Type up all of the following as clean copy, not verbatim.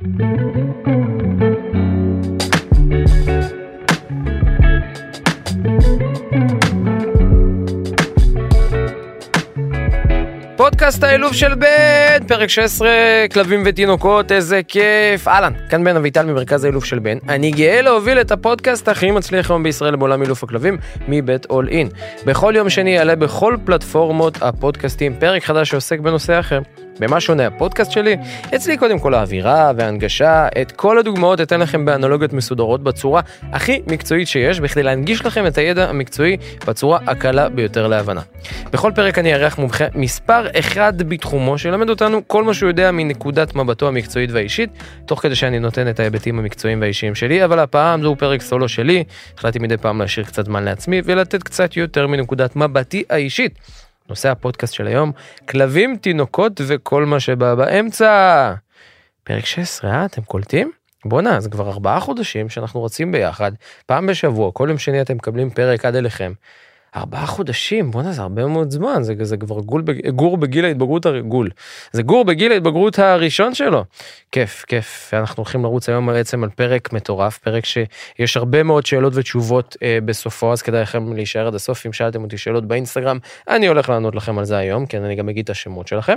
פודקאסט האילוף של בן, פרק 16, כלבים ותינוקות, איזה כיף. אהלן, כאן בן אביטל ממרכז האילוף של בן. אני גאה להוביל את הפודקאסט הכי מצליח היום בישראל בעולם אילוף הכלבים, מבית אול אין. בכל יום שני יעלה בכל פלטפורמות הפודקאסטים פרק חדש שעוסק בנושא אחר. במה שונה הפודקאסט שלי? אצלי קודם כל האווירה וההנגשה, את כל הדוגמאות אתן לכם באנלוגיות מסודרות בצורה הכי מקצועית שיש, בכדי להנגיש לכם את הידע המקצועי בצורה הקלה ביותר להבנה. בכל פרק אני אארח מומחה מספר אחד בתחומו, שילמד אותנו כל מה שהוא יודע מנקודת מבטו המקצועית והאישית, תוך כדי שאני נותן את ההיבטים המקצועיים והאישיים שלי, אבל הפעם זהו פרק סולו שלי, החלטתי מדי פעם להשאיר קצת זמן לעצמי ולתת קצת יותר מנקודת מבטי האישית. נושא הפודקאסט של היום, כלבים, תינוקות וכל מה שבא באמצע. פרק 16, אתם קולטים? בוא'נה, זה כבר 4 חודשים שאנחנו רצים ביחד, פעם בשבוע, כל יום שני אתם מקבלים פרק עד אליכם. 4 חודשים, בוא'נה, זה הרבה מאוד זמן, זה כבר גור בגיל ההתבגרות הרגול. זה גור בגיל ההתבגרות הראשון שלו. כיף, כיף. אנחנו הולכים לרוץ היום בעצם על פרק מטורף, פרק שיש הרבה מאוד שאלות ותשובות בסופו, אז כדאי לכם להישאר עד הסוף. אם שאלתם אותי שאלות באינסטגרם, אני הולך לענות לכם על זה היום, כי אני גם אגיד את השמות שלכם.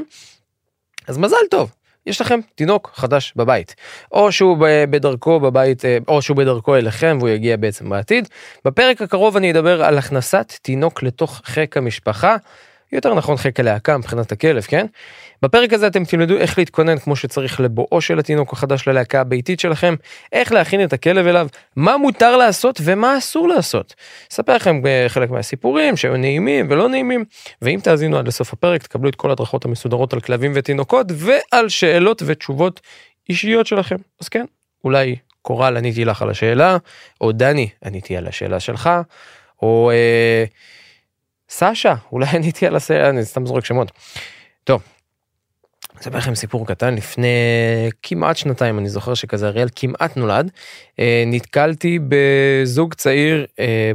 אז מזל טוב. יש לכם תינוק חדש בבית, או שהוא בדרכו בבית, או שהוא בדרכו אליכם, והוא יגיע בעצם בעתיד. בפרק הקרוב אני אדבר על הכנסת תינוק לתוך חיק המשפחה, יותר נכון חיק הלהקה מבחינת הכלב, כן? בפרק הזה אתם תלמדו איך להתכונן כמו שצריך לבואו של התינוק החדש ללהקה הביתית שלכם, איך להכין את הכלב אליו, מה מותר לעשות ומה אסור לעשות. אספר לכם חלק מהסיפורים שהיו נעימים ולא נעימים, ואם תאזינו עד לסוף הפרק תקבלו את כל הדרכות המסודרות על כלבים ותינוקות, ועל שאלות ותשובות אישיות שלכם. אז כן, אולי קורל עניתי לך על השאלה, או דני עניתי על השאלה שלך, או סשה, אולי עניתי על השאלה, אני סתם זורק שמות. טוב, אספר לכם סיפור קטן. לפני כמעט 2 אני זוכר שכזה אריאל כמעט נולד, נתקלתי בזוג צעיר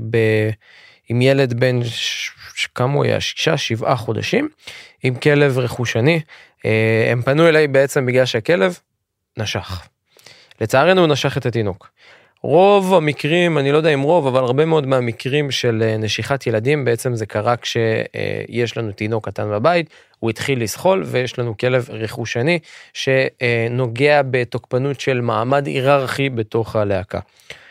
עם ילד בן כמה הוא היה, 6-7 חודשים, עם כלב רכושני. הם פנו אליי בעצם בגלל שהכלב נשך. לצערנו הוא נשך את התינוק. רוב המקרים, אני לא יודע אם רוב, אבל הרבה מאוד מהמקרים של נשיכת ילדים, בעצם זה קרה כשיש לנו תינוק קטן בבית, הוא התחיל לסחול, ויש לנו כלב רכושני, שנוגע בתוקפנות של מעמד היררכי בתוך הלהקה.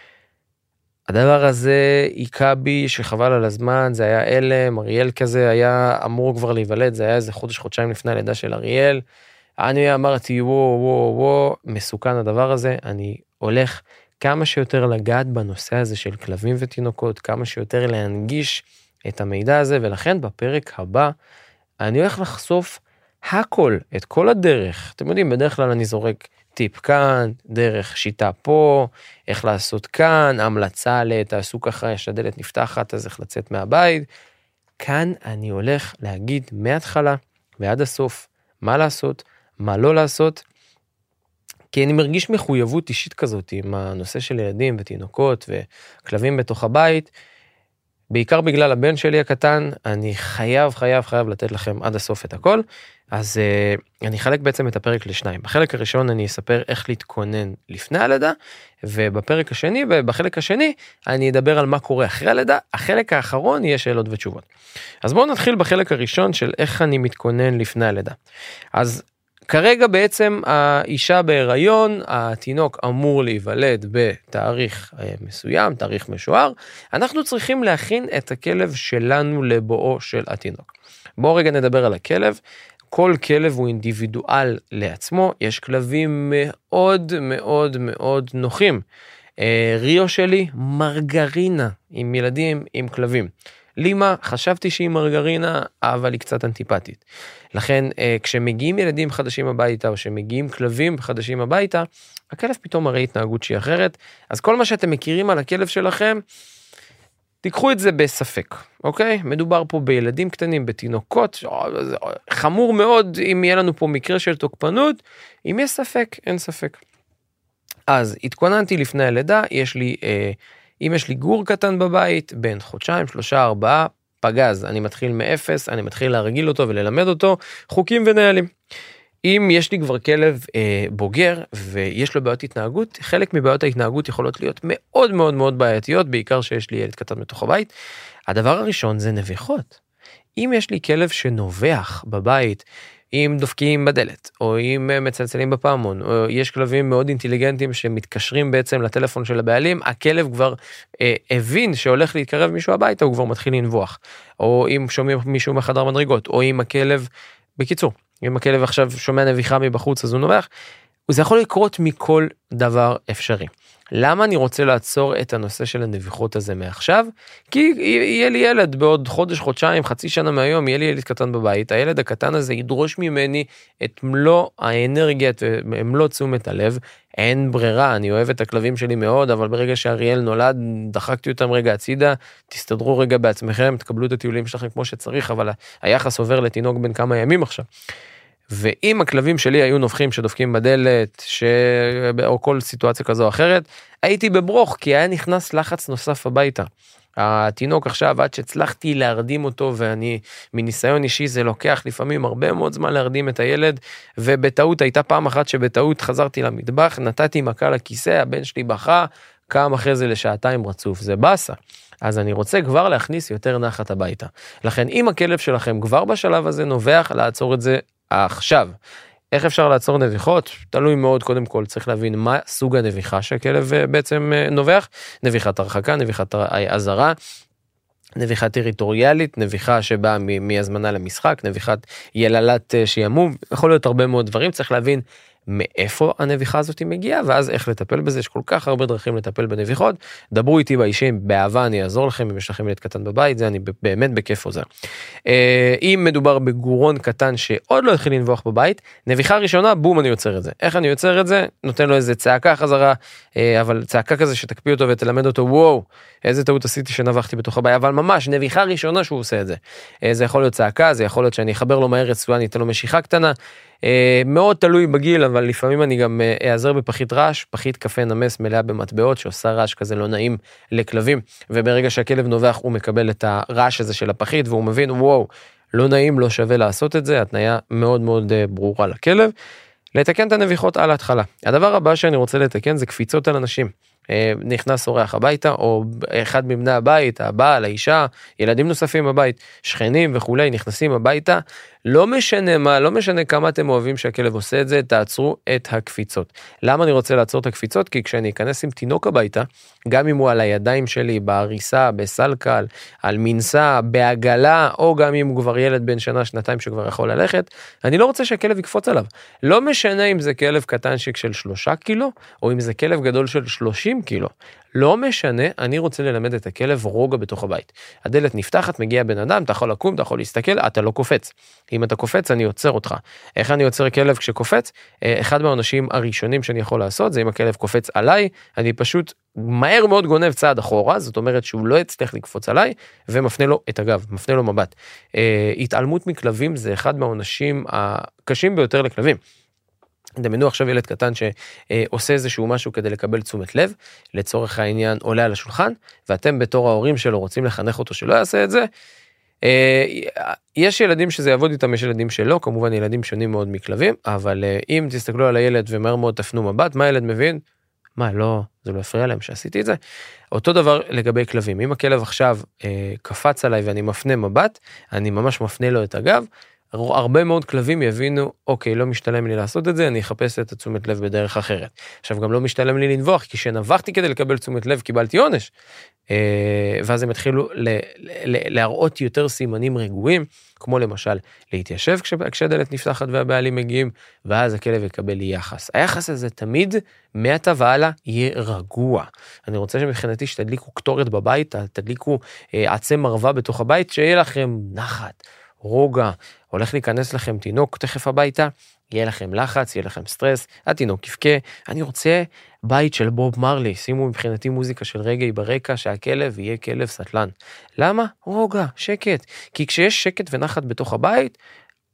הדבר הזה עיקה בי שחבל על הזמן, זה היה אלם, אריאל כזה היה אמור כבר להיוולד, זה היה איזה חודש-חודשיים לפני הלידה של אריאל, אני אמרתי וואו, מסוכן הדבר הזה, אני הולך כמה שיותר לגעת בנושא הזה של כלבים ותינוקות, כמה שיותר להנגיש את המידע הזה, ולכן בפרק הבא אני הולך לחשוף הכל, את כל הדרך. אתם יודעים, בדרך כלל אני זורק טיפ כאן, דרך שיטה פה, איך לעשות כאן, המלצה לתעשו ככה, יש הדלת נפתחת, אז איך לצאת מהבית. כאן אני הולך להגיד מההתחלה ועד הסוף, מה לעשות, מה לא לעשות, כי אני מרגיש מחויבות אישית כזאת עם הנושא של ילדים ותינוקות וכלבים בתוך הבית, בעיקר בגלל הבן שלי הקטן, אני חייב לתת לכם עד הסוף את הכל. אז אני אחלק בעצם את הפרק לשניים. בחלק הראשון אני אספר איך להתכונן לפני הלידה, ובחלק השני אני אדבר על מה קורה אחרי הלידה. החלק האחרון יהיה שאלות ותשובות. אז בואו נתחיל בחלק הראשון של איך אני מתכונן לפני הלידה. אז כרגע בעצם האישה בהיריון, התינוק אמור להיוולד בתאריך מסוים, תאריך משוער, אנחנו צריכים להכין את הכלב שלנו לבואו של התינוק. בואו רגע נדבר על הכלב. כל כלב הוא אינדיבידואל לעצמו, יש כלבים מאוד נוחים. ריו שלי, מרגרינה, עם ילדים, עם כלבים. לימה, חשבתי שהיא מרגרינה, אבל היא קצת אנטיפטית. לכן, כשמגיעים ילדים חדשים הביתה, או שמגיעים כלבים חדשים הביתה, הכלב פתאום מראה התנהגות שהיא אחרת. אז כל מה שאתם מכירים על הכלב שלכם, תיקחו את זה בספק, אוקיי? מדובר פה בילדים קטנים, בתינוקות, חמור מאוד אם יהיה לנו פה מקרה של תוקפנות, אם יש ספק, אין ספק. אז התכוננתי לפני הלידה, אם יש לי גור קטן בבית, בין חודשיים, 3, 4, פגז, אני מתחיל מאפס, אני מתחיל להרגיל אותו וללמד אותו, חוקים ונהלים. אם יש לי כבר כלב בוגר ויש לו בעיות התנהגות, חלק מבעיות ההתנהגות יכולות להיות מאוד מאוד מאוד בעייתיות, בעיקר שיש לי ילד קטן בתוך הבית. הדבר הראשון זה נביחות. אם יש לי כלב שנובח בבית, אם דופקים בדלת, או אם מצלצלים בפעמון, או יש כלבים מאוד אינטליגנטים שמתקשרים בעצם לטלפון של הבעלים, הכלב כבר הבין שהולך להתקרב מישהו הביתה, הוא כבר מתחיל לנבוח. או אם שומעים מישהו מחדר מדרגות, או אם הכלב, בקיצור, אם הכלב עכשיו שומע נביחה מבחוץ אז הוא נובח, זה יכול לקרות מכל דבר אפשרי. למה אני רוצה לעצור את הנושא של הנביחות הזה מעכשיו? כי יהיה לי ילד בעוד חודש, חודשיים, חצי שנה מהיום, יהיה לי ילד קטן בבית, הילד הקטן הזה ידרוש ממני את מלוא האנרגיה, מלוא תשומת הלב, אין ברירה, אני אוהב את הכלבים שלי מאוד, אבל ברגע שאריאל נולד, דחקתי אותם רגע הצידה, תסתדרו רגע בעצמכם, תקבלו את הטיולים שלכם כמו שצריך, אבל היחס עובר לתינוק בין כמה ימים עכשיו. ואם הכלבים שלי היו נובחים שדופקים בדלת, או כל סיטואציה כזו או אחרת, הייתי בברוך, כי היה נכנס לחץ נוסף הביתה. התינוק עכשיו, עד שהצלחתי להרדים אותו, ואני, מניסיון אישי, זה לוקח לפעמים הרבה מאוד זמן להרדים את הילד, ובטעות, הייתה פעם אחת שבטעות חזרתי למטבח, נתתי מכה לכיסא, הבן שלי בכה, קם אחרי זה לשעתיים רצוף, זה בסה. אז אני רוצה כבר להכניס יותר נחת הביתה. לכן, אם הכלב שלכם כבר בשלב הזה נובח, לעצור את זה עכשיו. איך אפשר לעצור נביחות? תלוי מאוד, קודם כל צריך להבין מה סוג הנביחה שהכלב בעצם נובח, נביחת הרחקה, נביחת הזרה, נביחה טריטוריאלית, נביחה שבאה מהזמנה למשחק, נביחת יללת שימום, יכול להיות הרבה מאוד דברים, צריך להבין מאיפה הנביחה הזאת מגיעה, ואז איך לטפל בזה, יש כל כך הרבה דרכים לטפל בנביחות, דברו איתי באישים, באהבה אני אעזור לכם, אם יש לכם ילד קטן בבית, זה אני באמת בכיף עוזר. אם מדובר בגורון קטן שעוד לא התחיל לנבוח בבית, נביחה ראשונה, בום אני יוצר את זה. איך אני יוצר את זה? נותן לו איזה צעקה חזרה, אבל צעקה כזה שתקפיא אותו ותלמד אותו, וואו, איזה טעות עשיתי שנבחתי בתוך הבית, אבל ממש נביחה ראשונה שהוא עושה את זה. זה יכול להיות צעקה, זה יכול להיות שאני אחבר לו מהר רצועה, אני אתן לו משיכה קטנה, מאוד תלוי בגיל, אבל לפעמים אני גם אעזר בפחית רעש, פחית קפה נמס מלאה במטבעות, שעושה רעש כזה לא נעים לכלבים, וברגע שהכלב נובח הוא מקבל את הרעש הזה של הפחית, והוא מבין, וואו, לא נעים, לא שווה לעשות את זה, התניה מאוד מאוד ברורה לכלב. לתקן את הנביחות על ההתחלה. הדבר הבא שאני רוצה לתקן זה קפיצות על אנשים. נכנס אורח הביתה, או אחד מבני הבית, הבעל, האישה, ילדים נוספים בבית, שכנים וכולי, נכנסים הביתה, לא משנה מה, לא משנה כמה אתם אוהבים שהכלב עושה את זה, תעצרו את הקפיצות. למה אני רוצה לעצור את הקפיצות? כי כשאני אכנס עם תינוק הביתה, גם אם הוא על הידיים שלי, בהריסה, בסלקל, על מנסה, בעגלה, או גם אם הוא כבר ילד בן שנה, שנתיים שכבר יכול ללכת, אני לא רוצה שהכלב יקפוץ עליו. לא משנה אם זה כלב קטנשיק של 3 קילו, או אם זה כלב גדול של 30 קילו. לא משנה, אני רוצה ללמד את הכלב רוגע בתוך הבית. הדלת נפתחת, מגיע בן אדם, אתה יכול לקום, אתה יכול להסתכל, אתה לא קופץ. אם אתה קופץ, אני עוצר אותך. איך אני עוצר כלב כשקופץ? אחד מהאנשים הראשונים שאני יכול לעשות, זה אם הכלב קופץ עליי, אני פשוט מהר מאוד גונב צעד אחורה, זאת אומרת שהוא לא יצטרך לקפוץ עליי, ומפנה לו את הגב, מפנה לו מבט. התעלמות מכלבים זה אחד מהעונשים הקשים ביותר לכלבים. דמיינו עכשיו ילד קטן שעושה איזשהו משהו כדי לקבל תשומת לב, לצורך העניין עולה על השולחן, ואתם בתור ההורים שלו רוצים לחנך אותו שלא יעשה את זה. יש ילדים שזה יעבוד איתם, יש ילדים שלא, כמובן ילדים שונים מאוד מכלבים, אבל אם תסתכלו על הילד ומהר מאוד תפנו מבט, מה הילד מבין? מה, לא, זה לא הפריע להם שעשיתי את זה. אותו דבר לגבי כלבים, אם הכלב עכשיו קפץ עליי ואני מפנה מבט, אני ממש מפנה לו את הגב, הרבה מאוד כלבים יבינו, אוקיי, לא משתלם לי לעשות את זה, אני אחפש את תשומת לב בדרך אחרת. עכשיו, גם לא משתלם לי לנבוח, כי כשנבחתי כדי לקבל תשומת לב, קיבלתי עונש. ואז הם התחילו להראות יותר סימנים רגועים, כמו למשל, להתיישב כשהדלת נפתחת והבעלים מגיעים, ואז הכלב יקבל יחס. היחס הזה תמיד, מעתה והלאה, יהיה רגוע. אני רוצה שמבחינתי שתדליקו קטורת בבית, תדליקו עצי מרווה בתוך הבית, שיהיה לכם נחת. רוגע, הולך להיכנס לכם תינוק תכף הביתה, יהיה לכם לחץ, יהיה לכם סטרס, התינוק יפקה, אני רוצה בית של בוב מרלי, שימו מבחינתי מוזיקה של רגעי ברקע, שהכלב יהיה כלב סטלן. למה? רוגע, שקט, כי כשיש שקט ונחת בתוך הבית,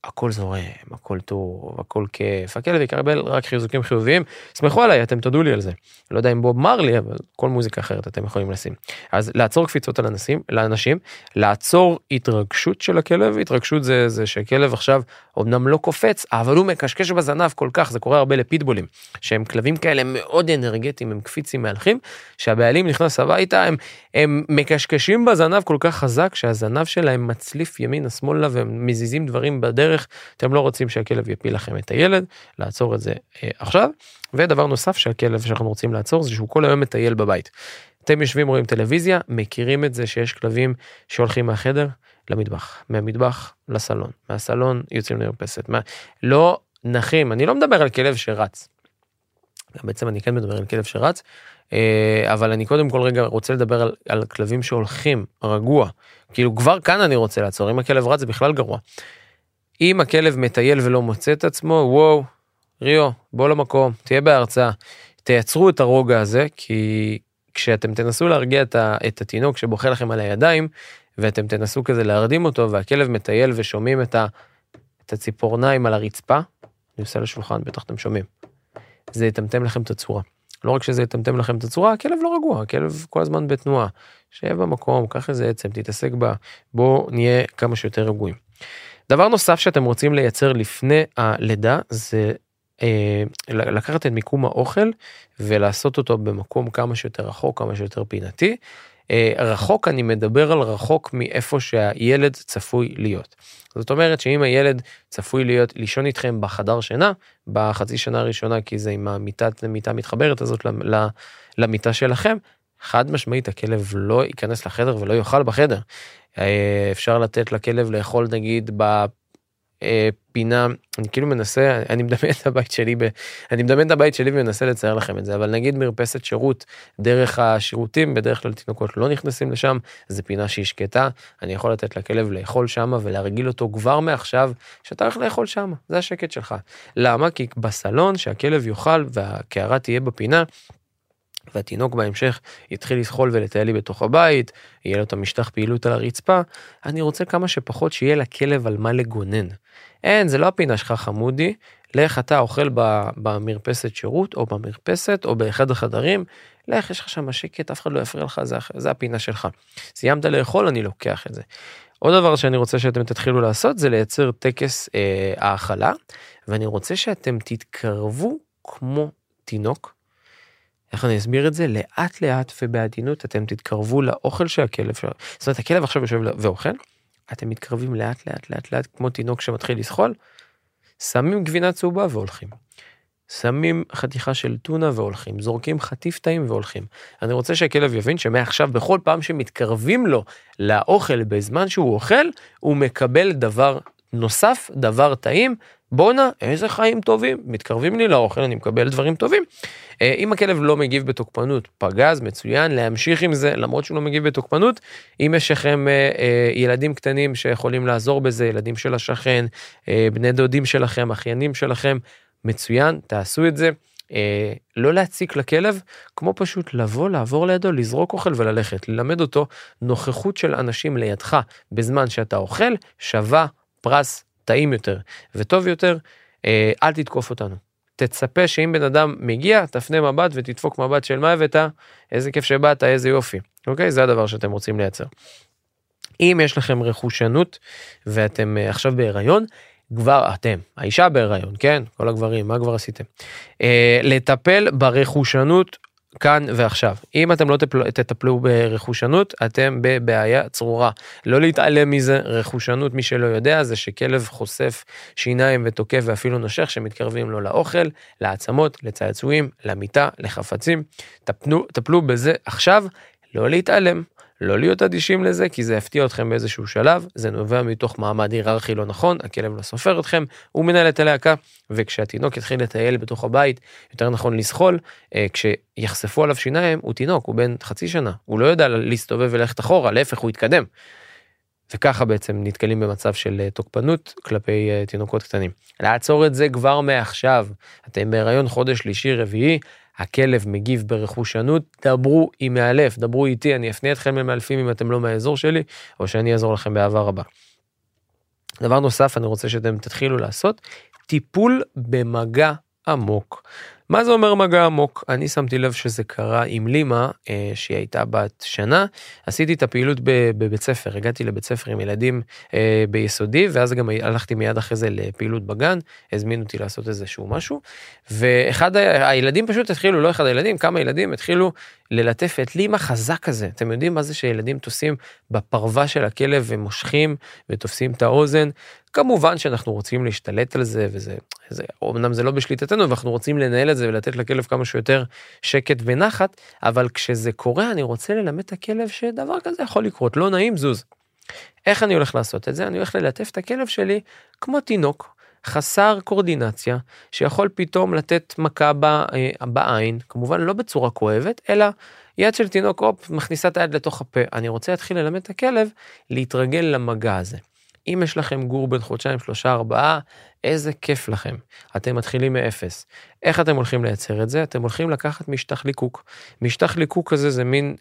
הכל זורם, הכל טוב, הכל כיף, הכלב יקבל רק חיזוקים חיוביים, סמכו עליי, אתם תדעו לי על זה. לא יודע אם בוב מרלי, אבל כל מוזיקה אחרת אתם יכולים לשים. אז לעצור קפיצות על לאנשים, לעצור התרגשות של הכלב, התרגשות זה שהכלב עכשיו אמנם לא קופץ, אבל הוא מקשקש בזנב כל כך, זה קורה הרבה לפיטבולים, שהם כלבים כאלה מאוד אנרגטיים, הם קפיצים מהלכים, שהבעלים נכנס הביתה, הם מקשקשים בזנב כל כך חזק, שהזנב שלהם מצליף ימינה שמאלה, והם מזיזים דברים בדרך, אתם לא רוצים שהכלב יפיל לכם את הילד, לעצור את זה עכשיו, ודבר נוסף שהכלב שאנחנו רוצים לעצור, זה שהוא כל היום מטייל בבית. אתם יושבים רואים טלוויזיה, מכירים את זה שיש כלבים שהולכים מהחדר למטבח, מהמטבח לסלון, מהסלון יוצאים למרפסת, לא נחים, אני לא מדבר על כלב שרץ, בעצם אני כן מדבר על כלב שרץ, אבל אני קודם כל רגע רוצה לדבר על כלבים שהולכים רגוע, כאילו כבר כאן אני רוצה לעצור, אם הכלב רץ זה בכלל גרוע. אם הכלב מטייל ולא מוצא את עצמו, וואו, ריו, בוא למקום, תהיה בהרצאה, תייצרו את הרוגע הזה, כי כשאתם תנסו להרגיע את התינוק שבוחר לכם על הידיים, ואתם תנסו כזה להרדים אותו, והכלב מטייל ושומעים את הציפורניים על הרצפה, אני עושה לשולחן, בטח אתם שומעים. זה יתמתם לכם את הצורה. לא רק שזה יתמתם לכם את הצורה, הכלב לא רגוע, הכלב כל הזמן בתנועה. שב במקום, קח איזה עצם, תתעסק בה, בוא נהיה כמה שיותר רגועים. דבר נוסף שאתם רוצים לייצר לפני הלידה, זה לקחת את מיקום האוכל, ולעשות אותו במקום כמה שיותר רחוק, כמה שיותר פינתי. רחוק, אני מדבר על רחוק מאיפה שהילד צפוי להיות. זאת אומרת שאם הילד צפוי להיות לישון איתכם בחדר שינה, בחצי שנה הראשונה, כי זה עם המיטה מתחברת הזאת למיטה שלכם, חד משמעית הכלב לא ייכנס לחדר ולא יאכל בחדר. אפשר לתת לכלב לאכול נגיד בפינה, אני כאילו מנסה, אני מדמיין את הבית שלי ומנסה לצייר לכם את זה, אבל נגיד מרפסת שירות דרך השירותים, בדרך כלל תינוקות לא נכנסים לשם, זה פינה שהיא שקטה, אני יכול לתת לכלב לאכול שם ולהרגיל אותו כבר מעכשיו, שאתה הולך לאכול שם, זה השקט שלך. למה? כי בסלון שהכלב יאכל והקערה תהיה בפינה, והתינוק בהמשך יתחיל לסחול ולטייל לי בתוך הבית, יהיה לו את המשטח פעילות על הרצפה, אני רוצה כמה שפחות שיהיה לכלב על מה לגונן. אין, זה לא הפינה שלך חמודי, לך אתה אוכל במרפסת שירות, או במרפסת, או באחד החדרים, לך, יש לך שם שקט, אף אחד לא יפריע לך, זה הפינה שלך. סיימת לאכול, אני לוקח את זה. עוד דבר שאני רוצה שאתם תתחילו לעשות, זה לייצר טקס האכלה, ואני רוצה שאתם תתקרבו כמו תינוק, איך אני אסביר את זה? לאט לאט ובעדינות אתם תתקרבו לאוכל שהכלב שלו. זאת אומרת, הכלב עכשיו יושב ואוכל, אתם מתקרבים לאט לאט לאט לאט כמו תינוק שמתחיל לסחול, שמים גבינה צהובה והולכים. שמים חתיכה של טונה והולכים, זורקים חטיף טעים והולכים. אני רוצה שהכלב יבין שמעכשיו בכל פעם שמתקרבים לו לאוכל בזמן שהוא אוכל, הוא מקבל דבר נוסף, דבר טעים, בונה, איזה חיים טובים, מתקרבים לי לאוכל, אני מקבל דברים טובים. אם הכלב לא מגיב בתוקפנות, פגז, מצוין, להמשיך עם זה, למרות שהוא לא מגיב בתוקפנות, אם יש לכם ילדים קטנים שיכולים לעזור בזה, ילדים של השכן, בני דודים שלכם, אחיינים שלכם, מצוין, תעשו את זה. לא להציק לכלב, כמו פשוט לבוא, לעבור לידו, לזרוק אוכל וללכת, ללמד אותו נוכחות של אנשים לידך, בזמן שאתה אוכל, שווה פרס טעים יותר וטוב יותר, אל תתקוף אותנו. תצפה שאם בן אדם מגיע, תפנה מבט ותדפוק מבט של מה הבאת, איזה כיף שבאת, איזה יופי. אוקיי? זה הדבר שאתם רוצים לייצר. אם יש לכם רכושנות, ואתם עכשיו בהיריון, כבר אתם, האישה בהיריון, כן? כל הגברים, מה כבר עשיתם? לטפל ברכושנות כאן ועכשיו. אם אתם לא תטפלו ברכושנות, אתם בבעיה צרורה. לא להתעלם מזה, רכושנות, מי שלא יודע, זה שכלב חושף שיניים ותוקף ואפילו נושך, שמתקרבים לו לאוכל, לעצמות, לצעצועים, למיטה, לחפצים. טפלו בזה עכשיו, לא להתעלם. לא להיות אדישים לזה, כי זה יפתיע אתכם באיזשהו שלב, זה נובע מתוך מעמד היררכי לא נכון, הכלב לא סופר אתכם, הוא מנהל את הלהקה, וכשהתינוק יתחיל לטייל בתוך הבית, יותר נכון לסחול, כשיחשפו עליו שיניים, הוא תינוק, הוא בן חצי שנה, הוא לא יודע להסתובב וללכת אחורה, להפך הוא יתקדם. וככה בעצם נתקלים במצב של תוקפנות כלפי תינוקות קטנים. לעצור את זה כבר מעכשיו, אתם בהיריון חודש שלישי רביעי, הכלב מגיב ברכושנות, דברו עם מאלף, דברו איתי, אני אפנה אתכם למאלפים אם אתם לא מהאזור שלי, או שאני אעזור לכם באהבה רבה. דבר נוסף, אני רוצה שאתם תתחילו לעשות, טיפול במגע עמוק. מה זה אומר מגע עמוק? אני שמתי לב שזה קרה עם לימה, שהיא הייתה בת שנה, עשיתי את הפעילות בבית ספר, הגעתי לבית ספר עם ילדים ביסודי, ואז גם הלכתי מיד אחרי זה לפעילות בגן, הזמינו אותי לעשות איזשהו משהו, הילדים פשוט התחילו, לא אחד הילדים, כמה ילדים התחילו ללטף את לימה חזק כזה. אתם יודעים מה זה שילדים תופסים בפרווה של הכלב ומושכים ותופסים את האוזן? כמובן שאנחנו רוצים להשתלט על זה, אמנם זה לא בשליטתנו, ואנחנו רוצים לנהל את זה ולתת לכלב כמה שיותר שקט ונחת, אבל כשזה קורה, אני רוצה ללמד את הכלב שדבר כזה יכול לקרות, לא נעים, זוז. איך אני הולך לעשות את זה? אני הולך ללטף את הכלב שלי כמו תינוק, חסר קורדינציה, שיכול פתאום לתת מכה בעין, כמובן לא בצורה כואבת, אלא יד של תינוק, מכניסה את היד לתוך הפה. אני רוצה להתחיל ללמד את הכלב להתרגל למגע הזה. אם יש לכם גור בין חודשיים, 3, 4, איזה כיף לכם. אתם מתחילים מאפס. איך אתם הולכים לייצר את זה? אתם הולכים לקחת משטח ליקוק. משטח ליקוק הזה זה מין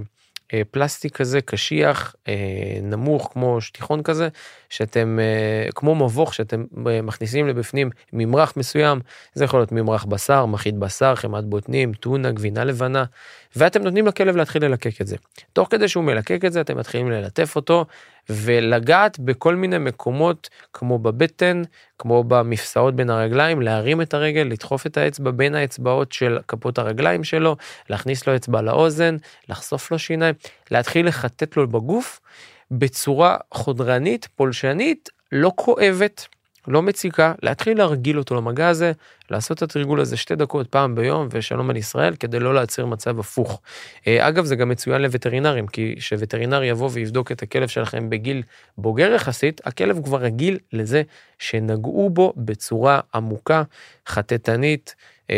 פלסטיק כזה, קשיח, נמוך, כמו שטיחון כזה, שאתם, כמו מבוך, שאתם מכניסים לבפנים ממרח מסוים, זה יכול להיות ממרח בשר, מחית בשר, חמת בוטנים, טונה, גבינה לבנה, ואתם נותנים לכלב להתחיל ללקק את זה. תוך כדי שהוא מלקק את זה, אתם מתחילים ללטף אותו, ולגעת בכל מיני מקומות, כמו בבטן, כמו במפסעות בין הרגליים, להרים את הרגל, לדחוף את האצבע בין האצבעות של כפות הרגליים שלו, להכניס לו אצבע לאוזן, לחשוף לו שיניים, להתחיל לחטט לו בגוף, בצורה חודרנית, פולשנית, לא כואבת, לא מציקה, להתחיל להרגיל אותו למגע הזה, לעשות את התרגול הזה 2 דקות פעם ביום, ושלום על ישראל, כדי לא להציר מצב הפוך. אגב, זה גם מצוין לווטרינרים, כי שווטרינר יבוא ויבדוק את הכלב שלכם בגיל בוגר יחסית, הכלב כבר רגיל לזה שנגעו בו בצורה עמוקה, חטטנית,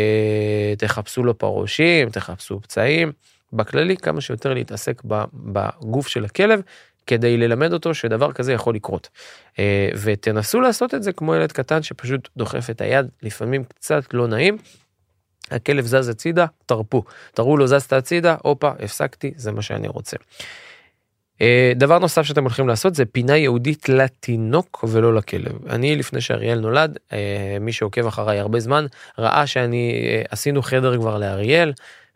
תחפשו לו פרושים, תחפשו פצעים, בכללי כמה שיותר להתעסק בגוף של הכלב, כדי ללמד אותו שדבר כזה יכול לקרות. ותנסו לעשות את זה כמו ילד קטן שפשוט דוחף את היד, לפעמים קצת לא נעים, הכלב זז הצידה, תראו לו זזת הצידה, אופה, הפסקתי, זה מה שאני רוצה. דבר נוסף שאתם הולכים לעשות זה פינה יהודית לתינוק ולא לכלב. אני לפני שאריאל נולד, מי שעוקב אחריי הרבה זמן, ראה עשינו חדר כבר לאריאל,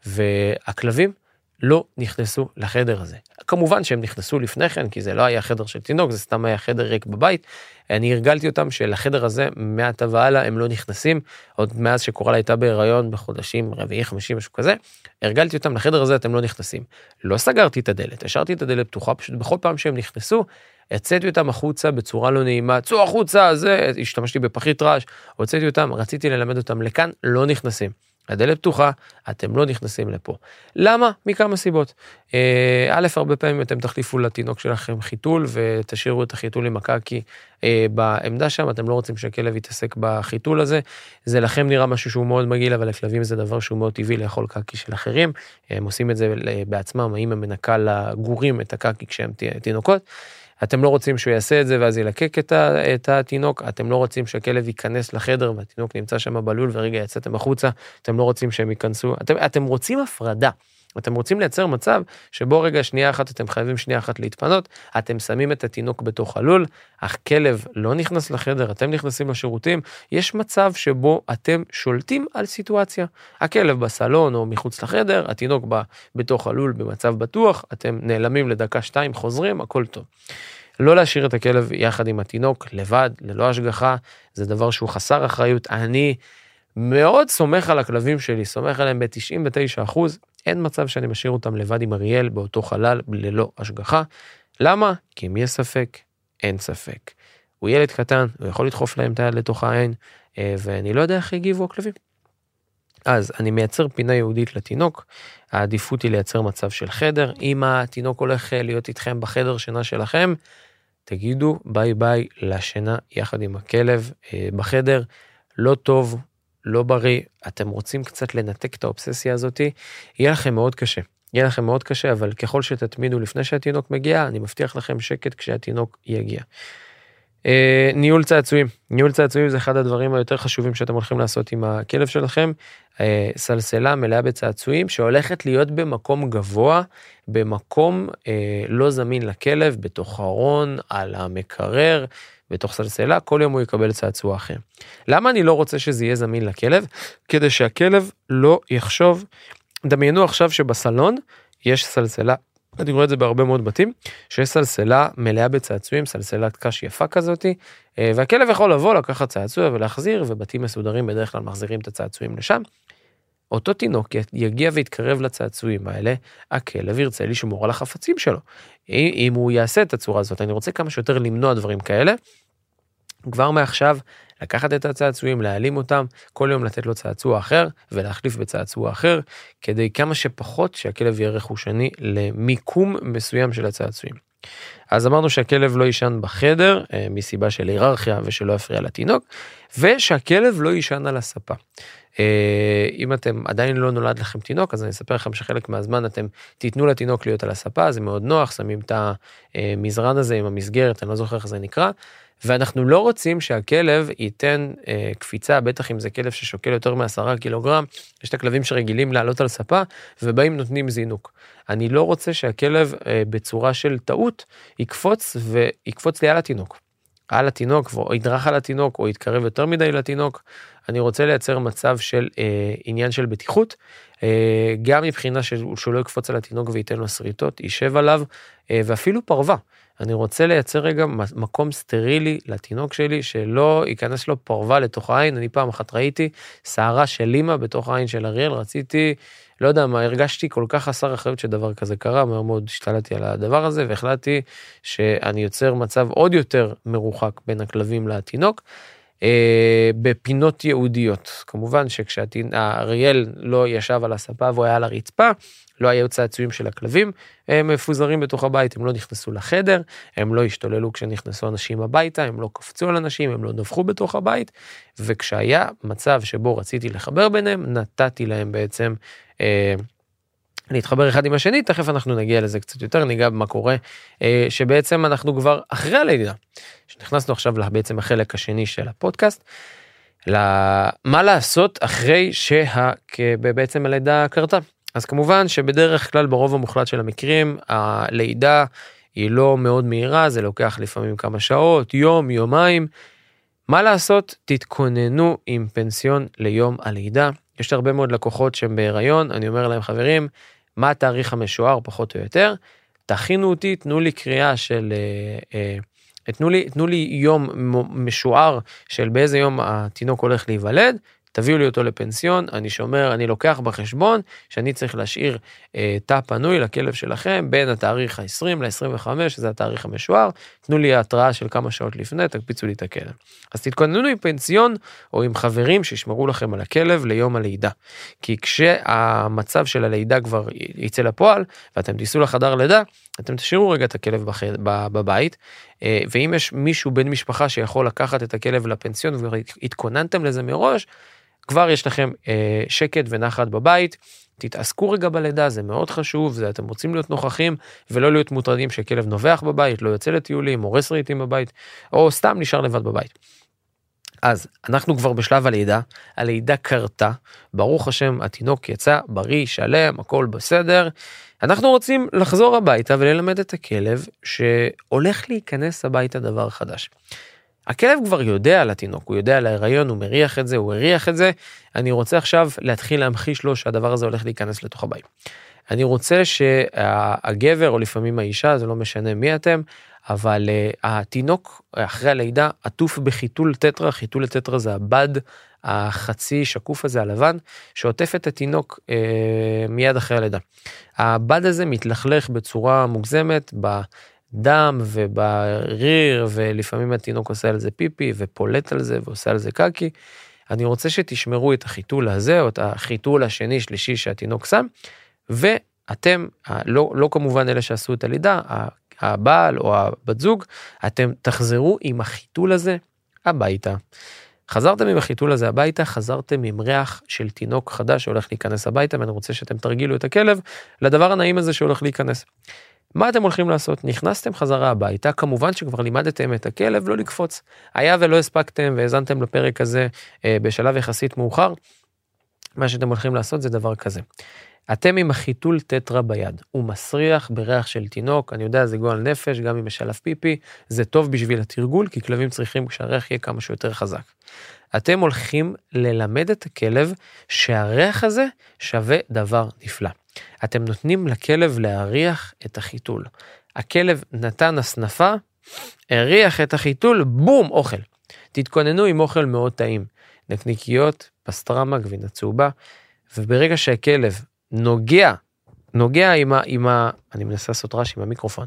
והכלבים לא נכנסו לחדר הזה. כמובן שהם נכנסו לפני כן, כי זה לא היה חדר של תינוק, זה סתם היה חדר ריק בבית. אני הרגלתי אותם שלחדר הזה, מעתה והלאה, הם לא נכנסים, עוד מאז שקורל הייתה בהיריון בחודשים 4, 5, משהו כזה, הרגלתי אותם לחדר הזה, אתם לא נכנסים. לא סגרתי את הדלת, השארתי את הדלת פתוחה, פשוט בכל פעם שהם נכנסו, הצאתי אותם החוצה בצורה לא נעימה, צאו החוצה, השתמשתי בפחית רעש, הוצאתי אותם, רציתי ללמד אותם לכאן, לא נכנסים. הדלת פתוחה, אתם לא נכנסים לפה. למה? מכמה סיבות. א', הרבה פעמים אתם תחליפו לתינוק שלכם חיתול, ותשאירו את החיתול עם הקקי בעמדה שם, אתם לא רוצים שהכלב יתעסק בחיתול הזה, זה לכם נראה משהו שהוא מאוד מגעיל, אבל לכלבים זה דבר שהוא מאוד טבעי לאכול קקי של אחרים, הם עושים את זה בעצמם, האמא מנקה לגורים את הקקי כשהם תינוקות, אתם לא רוצים שהוא יעשה את זה ואז ילקק את התינוק, אתם לא רוצים שהכלב ייכנס לחדר והתינוק נמצא שם בלול ורגע יצאתם החוצה, אתם לא רוצים שהם ייכנסו, אתם רוצים הפרדה, אתם רוצים לייצר מצב שבו רגע שנייה אחת אתם חייבים שנייה אחת להתפנות, אתם שמים את התינוק בתוך הלול, אך כלב לא נכנס לחדר, אתם נכנסים לשירותים, יש מצב שבו אתם שולטים על סיטואציה, הכלב בסלון או מחוץ לחדר, התינוק בתוך הלול במצב בטוח, אתם נעלמים לדקה 2, חוזרים, הכל טוב. לא להשאיר את הכלב יחד עם התינוק, לבד, ללא השגחה, זה דבר שהוא חסר אחריות, אני מאוד סומך על הכלבים שלי, סומך עליהם ב-99%, אין מצב שאני משאיר אותם לבד עם אריאל באותו חלל ללא השגחה. למה? כי אם יש ספק, אין ספק. הוא ילד קטן, הוא יכול לדחוף להם את היד לתוך העין, ואני לא יודע איך יגיבו הכלבים. אז אני מייצר פינה יהודית לתינוק, העדיפות היא לייצר מצב של חדר, אם התינוק הולך להיות איתכם בחדר שינה שלכם, תגידו ביי ביי לשינה יחד עם הכלב בחדר, לא טוב, לא בריא, אתם רוצים קצת לנתק את האובססיה הזאת, יהיה לכם מאוד קשה. יהיה לכם מאוד קשה, אבל ככל שתתמידו לפני שהתינוק מגיע, אני מבטיח לכם שקט כשהתינוק יגיע. ניהול צעצועים. ניהול צעצועים זה אחד הדברים היותר חשובים שאתם הולכים לעשות עם הכלב שלכם. סלסלה מלאה בצעצועים שהולכת להיות במקום גבוה, במקום לא זמין לכלב, בתוך ארון, על המקרר, בתוך סלסלה, כל יום הוא יקבל צעצוע אחר. למה אני לא רוצה שזה יהיה זמין לכלב? כדי שהכלב לא יחשוב, דמיינו עכשיו שבסלון יש סלסלה, אני רואה את זה בהרבה מאוד בתים, שיש סלסלה מלאה בצעצועים, סלסלת קש יפה כזאת, והכלב יכול לבוא, לקחת צעצוע ולהחזיר, ובתים מסודרים בדרך כלל מחזירים את הצעצועים לשם. אותו תינוק יגיע ויתקרב לצעצועים האלה, הכלב ירצה לשמור על החפצים שלו. אם הוא יעשה את הצורה הזאת, אני רוצה כמה שיותר למנוע דברים כאלה, כבר מעכשיו לקחת את הצעצועים, להעלים אותם, כל יום לתת לו צעצוע אחר, ולהחליף בצעצוע אחר, כדי כמה שפחות שהכלב יהיה רכושני למיקום מסוים של הצעצועים. אז אמרנו שהכלב לא יישן בחדר, מסיבה של היררכיה ושלא יפריע לתינוק, ושהכלב לא יישן על הספה. אם אתם עדיין לא נולד לכם תינוק, אז אני אספר לכם שחלק מהזמן אתם תיתנו לתינוק להיות על הספה, זה מאוד נוח, שמים את המזרן הזה עם המסגרת, אני לא זוכר איך זה נקרא, ואנחנו לא רוצים שהכלב ייתן קפיצה, בטח אם זה כלב ששוקל יותר מ10 קילוגרם, יש את הכלבים שרגילים לעלות על ספה, ובאים נותנים זינוק. אני לא רוצה שהכלב בצורה של טעות יקפוץ לי על התינוק. על התינוק, או ידרך על התינוק, או יתקרב יותר מדי לתינוק. אני רוצה לייצר מצב של עניין של בטיחות, גם מבחינה שהוא לא יקפוץ על התינוק וייתן לו שריטות, יישב עליו, ואפילו פרווה. אני רוצה לייצר רגע מקום סטרילי לתינוק שלי, שלא ייכנס לו פרווה לתוך העין. אני פעם אחת ראיתי שערה של לימה בתוך העין של אריאל, רציתי, לא יודע מה, הרגשתי כל כך חסר אחריות שדבר כזה קרה, מאוד מאוד השתלטתי על הדבר הזה, והחלטתי שאני יוצר מצב עוד יותר מרוחק בין הכלבים לתינוק, בפינות יהודיות. כמובן שכשהאריאל לא ישב על הספה והוא היה על הרצפה, לא היו צעצועים של הכלבים, הם מפוזרים בתוך הבית, הם לא נכנסו לחדר, הם לא השתוללו כשנכנסו אנשים הביתה, הם לא קפצו על אנשים, הם לא נבחו בתוך הבית, וכשהיה מצב שבו רציתי לחבר ביניהם, נתתי להם בעצם להתחבר אחד עם השני. תכף אנחנו נגיע לזה קצת יותר, ניגע במה קורה, שבעצם אנחנו כבר אחרי הלידה, שנכנסנו עכשיו בעצם החלק השני של הפודקאסט, מה לעשות אחרי שבעצם הלידה קרתה. אז כמובן שבדרך כלל ברוב המוחלט של המקרים, הלידה היא לא מאוד מהירה, זה לוקח לפעמים כמה שעות, יום, יומיים. מה לעשות? תתכוננו עם פנסיון ליום הלידה. יש הרבה מאוד לקוחות שהם בהיריון, אני אומר להם חברים, מה התאריך המשוער פחות או יותר? תכינו אותי, תנו לי קריאה של, תנו לי יום משוער של באיזה יום התינוק הולך להיוולד, תביאו לי אותו לפנסיון, אני שומר, אני לוקח בחשבון שאני צריך להשאיר תא פנוי לכלב שלכם בין התאריך ה-20 ל-25, שזה התאריך המשוער, תנו לי התראה של כמה שעות לפני, תקפיצו לי את הכלב. אז תתכוננו עם פנסיון או עם חברים שישמרו לכם על הכלב ליום הלידה. כי כשהמצב של הלידה כבר יצא לפועל, ואתם תיסעו לחדר לידה, אתם תשאירו רגע את הכלב בבית, ואם יש מישהו בן משפחה שיכול לקחת את הכלב לפנסיון, והתכוננתם לזה מראש, כבר יש לכם שקט ונחת בבית, תתעסקו רגע בלידה, זה מאוד חשוב, אתם רוצים להיות נוכחים, ולא להיות מוטרדים שכלב נובח בבית, לא יוצא לטיולים, הורס רהיטים בבית, או סתם נשאר לבד בבית. אז אנחנו כבר בשלב הלידה קרתה, ברוך השם התינוק יצא בריא, שלם, הכל בסדר, אנחנו רוצים לחזור הביתה וללמד את הכלב שהולך להיכנס הביתה דבר חדש. הכלב כבר יודע על התינוק, הוא יודע על ההיריון, הוא מריח את זה, הוא הריח את זה, אני רוצה עכשיו להתחיל להמחיש לו שהדבר הזה הולך להיכנס לתוך הבית. אני רוצה שהגבר או לפעמים האישה, זה לא משנה מי אתם, אבל התינוק אחרי הלידה עטוף בחיתול טטרה, חיתול טטרה זה הבד החצי שקוף הזה הלבן, שעוטף את התינוק מיד אחרי הלידה. הבד הזה מתלכלך בצורה מוגזמת בדם ובריר, ולפעמים התינוק עושה על זה פיפי ופולט על זה ועושה על זה קקי. אני רוצה שתשמרו את החיתול הזה, או את החיתול השני, שלישי שהתינוק שם, ואתם, לא כמובן אלה שעשו את הלידה, הבעל או הבת זוג, אתם תחזרו עם החיתול הזה הביתה. חזרתם עם החיתול הזה הביתה, חזרתם עם ריח של תינוק חדש שהולך להיכנס הביתה, ואני רוצה שאתם תרגילו את הכלב לדבר הנעים הזה שהולך להיכנס. מה אתם הולכים לעשות? נכנסתם חזרה הביתה, כמובן שכבר לימדתם את הכלב לא לקפוץ. היה ולא הספקתם והזנתם לפרק הזה בשלב יחסית מאוחר, מה שאתם הולכים לעשות זה דבר כזה. אתם עם החיתול טטרה ביד, הוא מסריח בריח של תינוק, אני יודע זה גועל נפש, גם עם משלב פיפי, זה טוב בשביל התרגול, כי כלבים צריכים שהריח יהיה כמה שיותר חזק. אתם הולכים ללמד את הכלב שהריח הזה שווה דבר נפלא. אתם נותנים לכלב להריח את החיתול. הכלב נתן הסנפה, הריח את החיתול, בום, אוכל. תתכוננו עם אוכל מאוד טעים. נקניקיות, פסטרמה, גבינה צהובה, וברגע שהכלב נוגע אני מנסה לעשות רעש עם המיקרופון,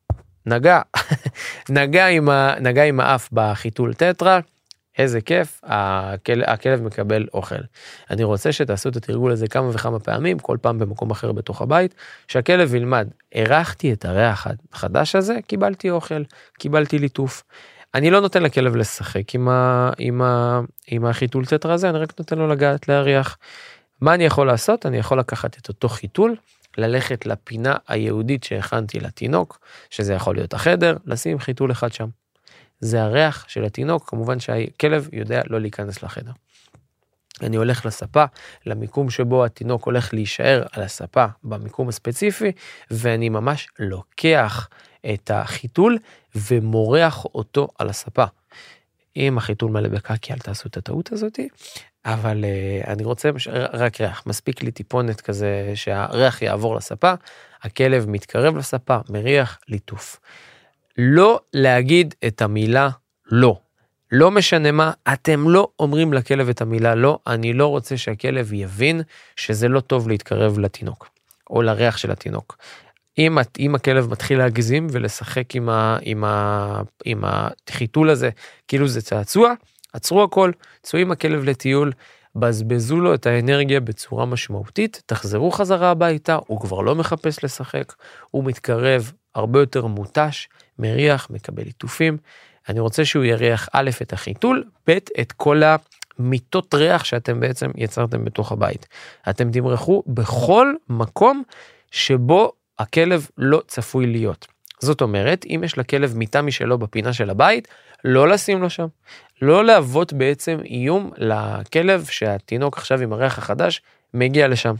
נגע עם האף בחיתול טטרה, איזה כיף, הכלב מקבל אוכל. אני רוצה שתעשו את התרגול הזה כמה וכמה פעמים, כל פעם במקום אחר בתוך הבית, שהכלב ילמד, הרחתי את הריח החדש הזה, קיבלתי אוכל, קיבלתי ליטוף. אני לא נותן לכלב לשחק עם החיתול טטרה הזה, אני רק נותן לו לגעת להריח. מה אני יכול לעשות? אני יכול לקחת את אותו חיתול, ללכת לפינה היהודית שהכנתי לתינוק, שזה יכול להיות החדר, לשים חיתול אחד שם. זה הריח של התינוק, כמובן שהכלב יודע לא להיכנס לחדר. אני הולך לספה, למיקום שבו התינוק הולך להישאר על הספה, במיקום הספציפי, ואני ממש לוקח את החיתול ומורח אותו על הספה. אם החיתול מלא בקקי, אל תעשו את הטעות הזאת, אבל אני רוצה רק ריח, מספיק לי טיפונת כזה שהריח יעבור לספה, הכלב מתקרב לספה, מריח, ליטוף. לא להגיד את המילה לא. לא משנה מה, אתם לא אומרים לכלב את המילה לא, אני לא רוצה שהכלב יבין שזה לא טוב להתקרב לתינוק, או לריח של התינוק. אם הכלב מתחיל להגזים ולשחק עם החיתול הזה, כאילו זה צעצוע, עצרו הכל, צאו עם הכלב לטיול, בזבזו לו את האנרגיה בצורה משמעותית, תחזרו חזרה הביתה, הוא כבר לא מחפש לשחק, הוא מתקרב הרבה יותר מותש, מריח, מקבל ליטופים, אני רוצה שהוא יריח א' את החיתול, ב' את כל המיטות ריח שאתם בעצם יצרתם בתוך הבית. אתם תמרחו בכל מקום שבו הכלב לא צפוי להיות. זאת אומרת, אם יש לכלב מיטה משלו בפינה של הבית, לא לשים לו שם. לא להוות בעצם איום לכלב שהתינוק עכשיו עם הריח החדש מגיע לשם.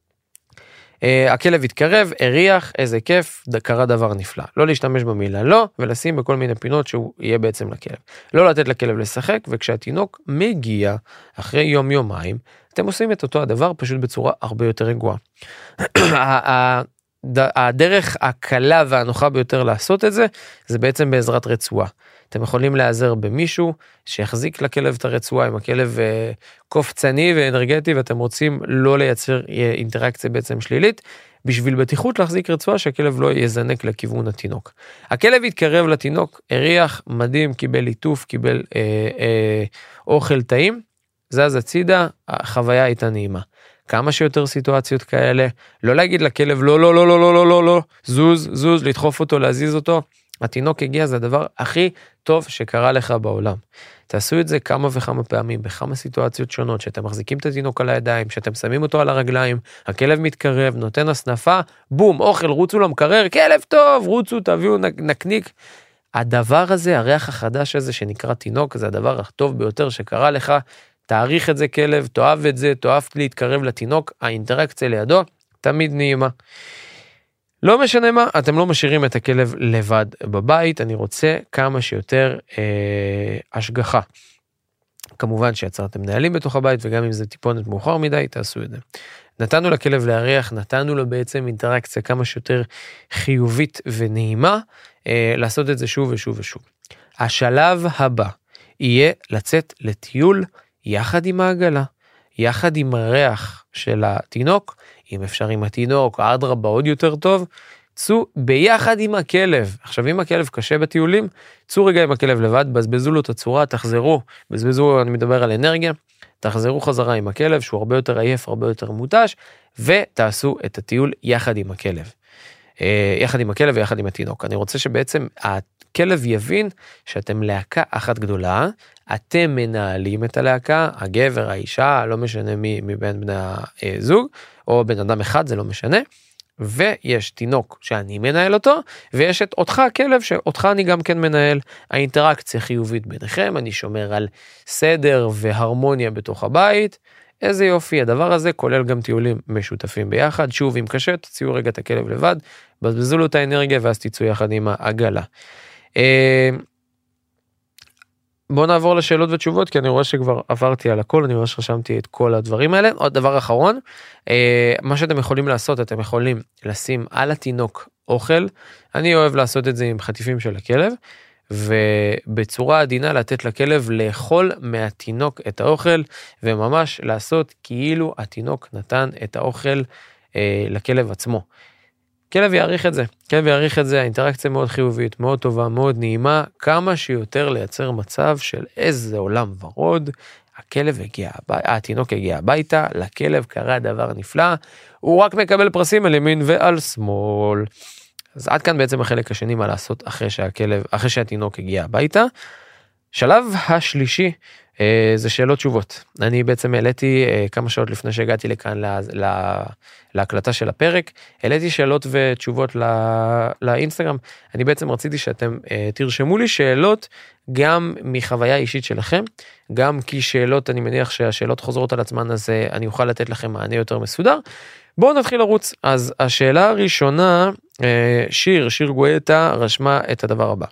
הכלב יתקרב, הריח, איזה כיף, קרה דבר נפלא. לא להשתמש במילה לא, ולשים בכל מיני פינות שהוא יהיה בעצם לכלב. לא לתת לכלב לשחק, וכשהתינוק מגיע אחרי יום-יומיים, אתם עושים את אותו הדבר פשוט בצורה הרבה יותר רגועה. הדרך הקלה והנוחה ביותר לעשות את זה, זה בעצם בעזרת רצועה. אתם יכולים להיעזר במישהו שיחזיק לכלב את הרצועה, אם הכלב קופצני ואנרגטי, ואתם רוצים לא לייצר אינטראקציה בעצם שלילית, בשביל בטיחות להחזיק רצועה שהכלב לא יזנק לכיוון התינוק. הכלב יתקרב לתינוק, הריח, מדהים, קיבל ליטוף, קיבל אוכל טעים, זז הצידה, החוויה הייתה נעימה. כמה שיותר סיטואציות כאלה, לא להגיד לכלב לא, לא, לא, לא, לא, לא, לא, לא, זוז, לדחוף אותו, להזיז אותו, התינוק הגיע, זה הדבר הכי טוב שקרה לך בעולם. תעשו את זה כמה וכמה פעמים, בכמה סיטואציות שונות, שאתם מחזיקים את התינוק על הידיים, שאתם שמים אותו על הרגליים, הכלב מתקרב, נותן הסנפה, בום, אוכל, רוצו למקרר, כלב טוב, רוצו, תביאו נקניק. הדבר הזה, הריח החדש הזה שנקרא תינוק, זה הדבר הטוב ביותר שקרה לך, תעריך את זה כלב, תאהב את זה, תאהב להתקרב לתינוק, האינטראקציה לידו, תמיד נעימה. לא משנה מה, אתם לא משאירים את הכלב לבד בבית, אני רוצה כמה שיותר השגחה. כמובן שיצרתם נהלים בתוך הבית, וגם אם זה טיפונת מאוחר מדי, תעשו את זה. נתנו לכלב להריח, נתנו לו בעצם אינטראקציה כמה שיותר חיובית ונעימה, לעשות את זה שוב ושוב ושוב. השלב הבא יהיה לצאת לטיול יחד עם העגלה, יחד עם הריח של התינוק, אם אפשר עם התינוק, אדרבה עוד יותר טוב, צאו ביחד עם הכלב. עכשיו, אם הכלב קשה בטיולים, צאו רגע עם הכלב לבד, בזבזו לו את הצורה, תחזרו, אני מדבר על אנרגיה, תחזרו חזרה עם הכלב, שהוא הרבה יותר עייף, הרבה יותר מותש, ותעשו את הטיול יחד עם הכלב. יחד עם הכלב ויחד עם התינוק. אני רוצה שבעצם הכלב יבין שאתם להקה אחת גדולה, אתם מנהלים את הלהקה, הגבר, האישה, לא משנה מבין בני הזוג, או בן אדם אחד, זה לא משנה, ויש תינוק שאני מנהל אותו, ויש את אותך הכלב שאותך אני גם כן מנהל. האינטראקציה חיובית ביניכם, אני שומר על סדר והרמוניה בתוך הבית, איזה יופי. הדבר הזה כולל גם טיולים משותפים ביחד. שוב, אם קשה, תציעו רגע את הכלב לבד, בזבזו לו את האנרגיה ואז תצאו יחד עם העגלה. בואו נעבור לשאלות ותשובות, כי אני רואה שכבר עברתי על הכל, אני ממש רשמתי את כל הדברים האלה. עוד דבר אחרון, מה שאתם יכולים לעשות, אתם יכולים לשים על התינוק אוכל, אני אוהב לעשות את זה עם חטיפים של הכלב, ובצורה עדינה לתת לכלב לאכול מהתינוק את האוכל, וממש לעשות כאילו התינוק נתן את האוכל לכלב עצמו. כלב יעריך את זה, האינטראקציה מאוד חיובית, מאוד טובה, מאוד נעימה, כמה שיותר לייצר מצב של איזה עולם ורוד, התינוק הגיע הביתה, לכלב קרה דבר נפלא, הוא רק מקבל פרסים על ימין ועל שמאל. אז עד כאן בעצם החלק השני מה לעשות אחרי שהתינוק הגיע הביתה. שלב השלישי, זה שאלות תשובות. אני בעצם העליתי כמה שעות לפני שהגעתי לכאן להקלטה של הפרק, העליתי שאלות ותשובות לאינסטגרם. אני בעצם רציתי שאתם תרשמו לי שאלות גם מחוויה אישית שלכם, גם כי שאלות, אני מניח שהשאלות חוזרות על עצמן, אז אני אוכל לתת לכם מענה יותר מסודר. בואו נתחיל לרוץ. אז השאלה הראשונה, שיר גואטה רשמה את הדבר הבא.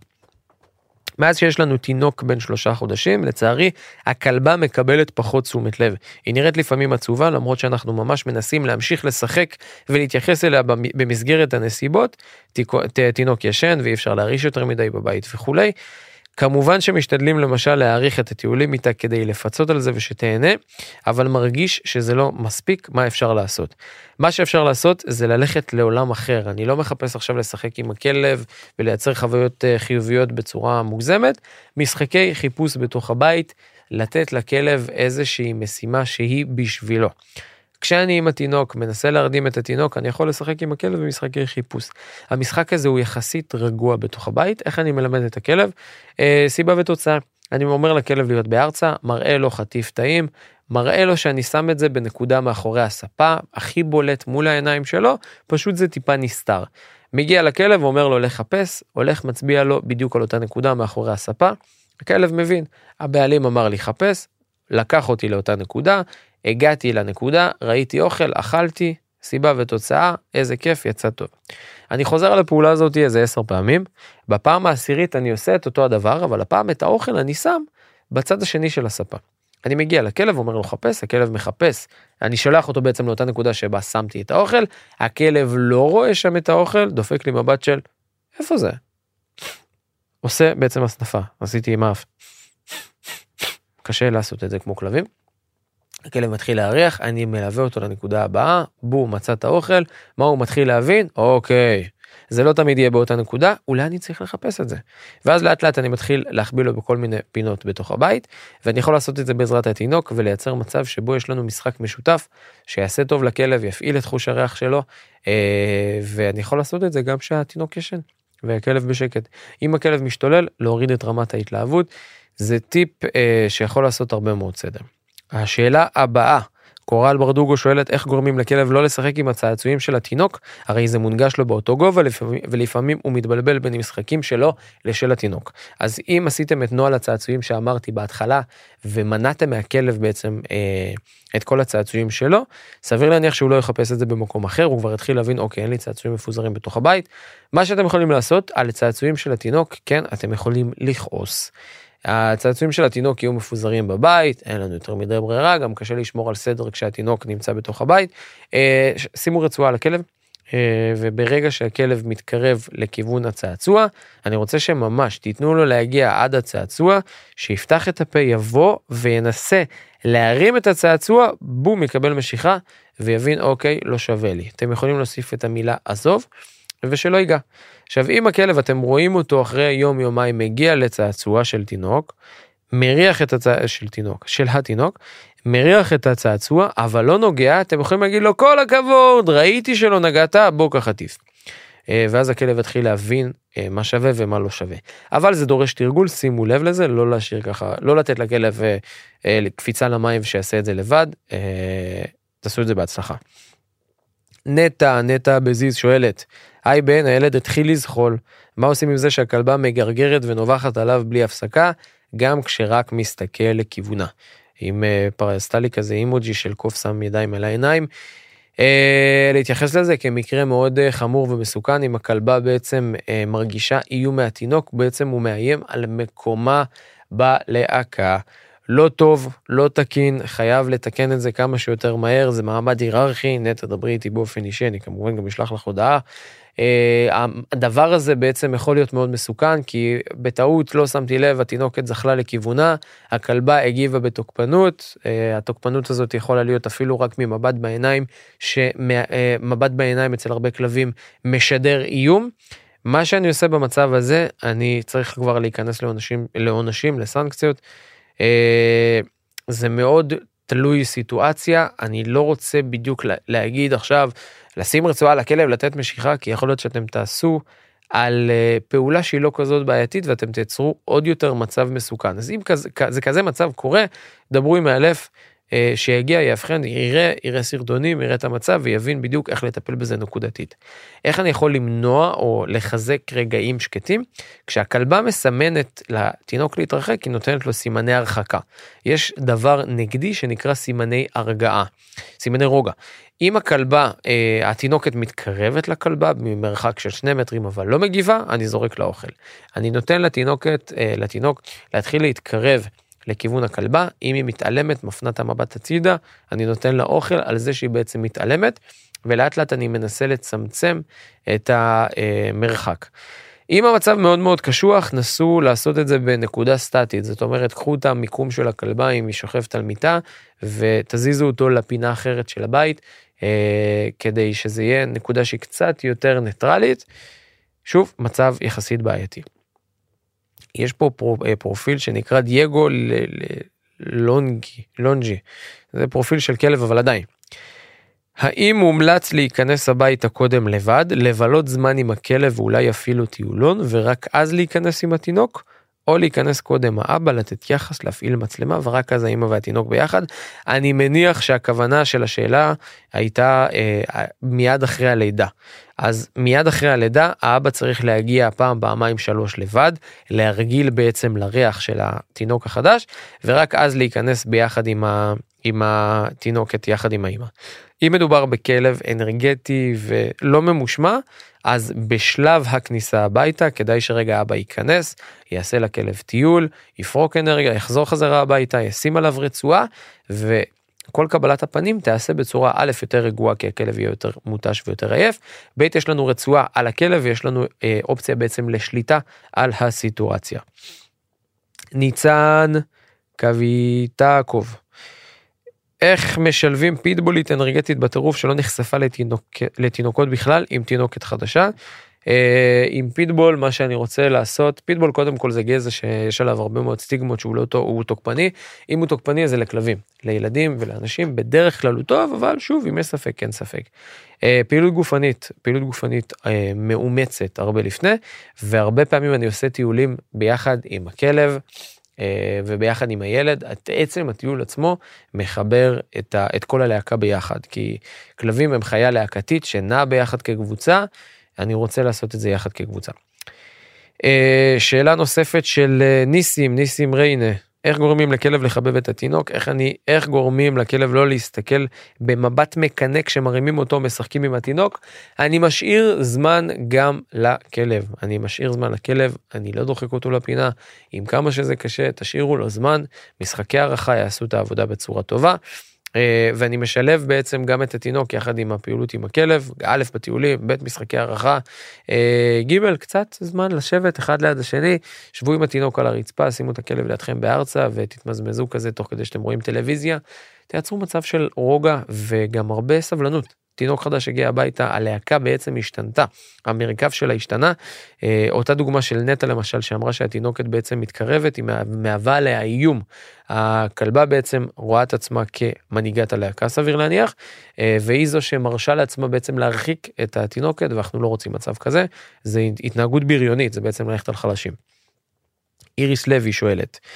מאז שיש לנו תינוק בן 3 חודשים, לצערי, הכלבה מקבלת פחות תשומת לב. היא נראית לפעמים עצובה, למרות שאנחנו ממש מנסים להמשיך לשחק ולהתייחס אליה במסגרת הנסיבות. תינוק ישן ואי אפשר להריש יותר מדי בבית וכולי. כמובן שמשתדלים למשל להאריך את הטיולים איתה כדי לפצות על זה ושתהנה, אבל מרגיש שזה לא מספיק. מה אפשר לעשות? מה שאפשר לעשות זה ללכת לעולם אחר. אני לא מחפש עכשיו לשחק עם הכלב ולייצר חוויות חיוביות בצורה מוגזמת. משחקי חיפוש בתוך הבית, לתת לכלב איזושהי משימה שהיא בשבילו. כשאני עם התינוק מנסה להרדים את התינוק, אני יכול לשחק עם הכלב במשחקי חיפוש. המשחק הזה הוא יחסית רגוע בתוך הבית. איך אני מלמד את הכלב? סיבה ותוצאה. אני אומר לכלב להיות בארצה, מראה לו חטיף טעים, מראה לו שאני שם את זה בנקודה מאחורי הספה, הכי בולט מול העיניים שלו, פשוט זה טיפה נסתר. מגיע לכלב ואומר לו לחפש, הולך מצביע לו בדיוק על אותה נקודה מאחורי הספה, הכלב מבין, הבעלים אמר לי חפש, לקח אותי לאותה נקודה, הגעתי לנקודה, ראיתי אוכל, אכלתי, סיבה ותוצאה, איזה כיף, יצא טוב. אני חוזר על הפעולה הזאת איזה 10 פעמים, בפעם העשירית אני עושה את אותו הדבר, אבל הפעם את האוכל אני שם בצד השני של הספה. אני מגיע לכלב, אומר לו חפש, הכלב מחפש, אני שולח אותו בעצם לאותה נקודה שבה שמתי את האוכל, הכלב לא רואה שם את האוכל, דופק לי מבט של, איפה זה? עושה בעצם הסנפה, עשיתי עם האף. קשה לעשות את זה כמו כלבים. הכלב מתחיל להריח, אני מלווה אותו לנקודה הבאה, בום, מצא את האוכל, מה הוא מתחיל להבין? אוקיי, זה לא תמיד יהיה באותה נקודה, אולי אני צריך לחפש את זה. ואז לאט לאט אני מתחיל להחביל לו בכל מיני פינות בתוך הבית, ואני יכול לעשות את זה בעזרת התינוק, ולייצר מצב שבו יש לנו משחק משותף, שיעשה טוב לכלב, יפעיל את חוש הריח שלו, ואני יכול לעשות את זה גם שהתינוק ישן, והכלב בשקט. אם הכלב משתולל, להוריד את רמת ההתלהבות, זה טיפ שיכול לעשות הרבה מאוד סדר. השאלה הבאה, קורל ברדוגו שואלת איך גורמים לכלב לא לשחק עם הצעצועים של התינוק, הרי זה מונגש לו באותו גובה ולפעמים הוא מתבלבל בין המשחקים שלו לשל התינוק. אז אם עשיתם את נוהל הצעצועים שאמרתי בהתחלה ומנעתם מהכלב בעצם את כל הצעצועים שלו, סביר להניח שהוא לא יחפש את זה במקום אחר, הוא כבר התחיל להבין אוקיי אין לי צעצועים מפוזרים בתוך הבית. מה שאתם יכולים לעשות על הצעצועים של התינוק, כן אתם יכולים לכעוס. הצעצועים של התינוק יהיו מפוזרים בבית, אין לנו יותר מדי ברירה, גם קשה לשמור על סדר כשהתינוק נמצא בתוך הבית. שימו רצועה על הכלב, וברגע שהכלב מתקרב לכיוון הצעצוע, אני רוצה שממש תיתנו לו להגיע עד הצעצוע, שיפתח את הפה, יבוא וינסה להרים את הצעצוע, בום, יקבל משיכה, ויבין אוקיי, לא שווה לי. אתם יכולים להוסיף את המילה עזוב, ושלא ייגע. עכשיו, אם הכלב, אתם רואים אותו אחרי יום-יומיים, מגיע לצעצוע של תינוק, מריח את התינוק, מריח את הצעצוע, אבל לא נוגע, אתם יכולים להגיד לו, כל הכבוד, ראיתי שלא נגעת, בוא ככה טיף. ואז הכלב יתחיל להבין מה שווה ומה לא שווה. אבל זה דורש תרגול, שימו לב לזה, לא להשאיר ככה, לא לתת לכלב קפיצה למים שיעשה את זה לבד, תעשו את זה בהצלחה. נטע בזיז שואלת, היי בן, הילד התחיל לזחול, מה עושים עם זה שהכלבה מגרגרת ונובחת עליו בלי הפסקה, גם כשרק מסתכל לכיוונה? אם עשתה לי כזה אימוג'י של קוף שם ידיים על העיניים, להתייחס לזה כמקרה מאוד חמור ומסוכן, אם הכלבה בעצם מרגישה איום מהתינוק, בעצם הוא מאיים על מקומה בלהקה. לא טוב, לא תקין, חייב לתקן את זה כמה שיותר מהר, זה מעמד היררכי, נטע דברי איתי באופן אישי, אני כמובן גם אשלח לך הודעה. הדבר הזה בעצם יכול להיות מאוד מסוכן, כי בטעות לא שמתי לב, התינוקת זחלה לכיוונה, הכלבה הגיבה בתוקפנות, התוקפנות הזאת יכולה להיות אפילו רק ממבט בעיניים, שמבט בעיניים אצל הרבה כלבים משדר איום. מה שאני עושה במצב הזה, אני צריך כבר להיכנס לעונשים, לסנקציות, זה מאוד תלוי סיטואציה, אני לא רוצה בדיוק להגיד עכשיו, לשים רצועה על הכלב, לתת משיכה, כי יכול להיות שאתם תעשו על פעולה שהיא לא כזאת בעייתית, ואתם תייצרו עוד יותר מצב מסוכן. אז אם זה כזה מצב קורה, דברו עם מאלף, שיגיע, יאבחן, יראה סרטונים, יראה את המצב, ויבין בדיוק איך לטפל בזה נקודתית. איך אני יכול למנוע או לחזק רגעים שקטים? כשהכלבה מסמנת לתינוק להתרחק, היא נותנת לו סימני הרחקה. יש דבר נגדי שנקרא סימני הרגעה, סימני רוגע. אם הכלבה, התינוקת מתקרבת לכלבה ממרחק של 2 מטרים, אבל לא מגיבה, אני זורק לאוכל. אני נותן לתינוק להתחיל להתקרב לכיוון הכלבה, אם היא מתעלמת, מפנה את המבט הצידה, אני נותן לה אוכל על זה שהיא בעצם מתעלמת, ולאט לאט אני מנסה לצמצם את המרחק. אם המצב מאוד מאוד קשוח, נסו לעשות את זה בנקודה סטטית, זאת אומרת, קחו את המיקום של הכלבה, אם היא שוכבת על מיטה, ותזיזו אותו לפינה אחרת של הבית, כדי שזה יהיה נקודה שהיא קצת יותר ניטרלית, שוב, מצב יחסית בעייתי. יש פה פרופיל שנקרא דייגו לונג'י, זה פרופיל של כלב אבל עדיין. האם מומלץ להיכנס הביתה קודם לבד, לבלות זמן עם הכלב ואולי אפילו טיולון, ורק אז להיכנס עם התינוק, או להיכנס קודם האבא, לתת יחס, להפעיל מצלמה, ורק אז האמא והתינוק ביחד? אני מניח שהכוונה של השאלה הייתה מיד אחרי הלידה. אז מיד אחרי הלידה, האבא צריך להגיע פעם, פעמיים, 3 לבד, להרגיל בעצם לריח של התינוק החדש, ורק אז להיכנס ביחד עם התינוקת, יחד עם האמא. אם מדובר בכלב אנרגטי ולא ממושמע, אז בשלב הכניסה הביתה, כדאי שרגע האבא ייכנס, יעשה לכלב טיול, יפרוק אנרגיה, יחזור חזרה הביתה, ישים עליו רצועה, וכל קבלת הפנים תעשה בצורה א' יותר רגועה, כי הכלב יהיה יותר מוטש ויותר עייף, ב' יש לנו רצועה על הכלב, ויש לנו אופציה בעצם לשליטה על הסיטואציה. ניצן קוויטקוב, איך משלבים פיטבולית אנרגטית בטירוף שלא נחשפה לתינוקות בכלל עם תינוקת חדשה? עם פיטבול, מה שאני רוצה לעשות, פיטבול קודם כל זה גזע שיש עליו הרבה מאוד סטיגמות שהוא תוקפני, אם הוא תוקפני זה לכלבים, לילדים ולאנשים בדרך כלל הוא טוב, אבל שוב אם יש ספק, כן ספק. פעילות גופנית מאומצת הרבה לפני, והרבה פעמים אני עושה טיולים ביחד עם הכלב, וביחד עם הילד, עצם הטיול עצמו מחבר את כל הלהקה ביחד, כי כלבים הם חיה להקתית שנעה ביחד כקבוצה, אני רוצה לעשות את זה יחד כקבוצה. שאלה נוספת של ניסים ריינה, איך גורמים לכלב לחבב את התינוק? איך גורמים לכלב לא להסתכל במבט מקנה כשמרימים אותו, משחקים עם התינוק? אני משאיר זמן גם לכלב. אני לא דוחק אותו לפינה. עם כמה שזה קשה, תשאירו לו זמן. משחקי הערכה יעשו את העבודה בצורה טובה. ואני משלב בעצם גם את התינוק יחד עם הפעילות עם הכלב, א' בטיולים, ב' משחקי הערכה, ג' קצת זמן לשבת אחד ליד השני, שבו עם התינוק על הרצפה, שימו את הכלב לידכם בארצה ותתמזמזו כזה תוך כדי שאתם רואים טלוויזיה, תייצרו מצב של רוגע וגם הרבה סבלנות. תינוק חדש הגיע הביתה, הלהקה בעצם השתנתה, המרכב שלה השתנה, אותה דוגמה של נטע למשל, שאמרה שהתינוקת בעצם מתקרבת, היא מהווה עליה איום, הכלבה בעצם רואה את עצמה כמנהיגת הלהקה סביר להניח, והיא זו שמרשה לעצמה בעצם להרחיק את התינוקת, ואנחנו לא רוצים מצב כזה, זה התנהגות בריונית, זה בעצם ללכת על חלשים. איריס לוי שואלת,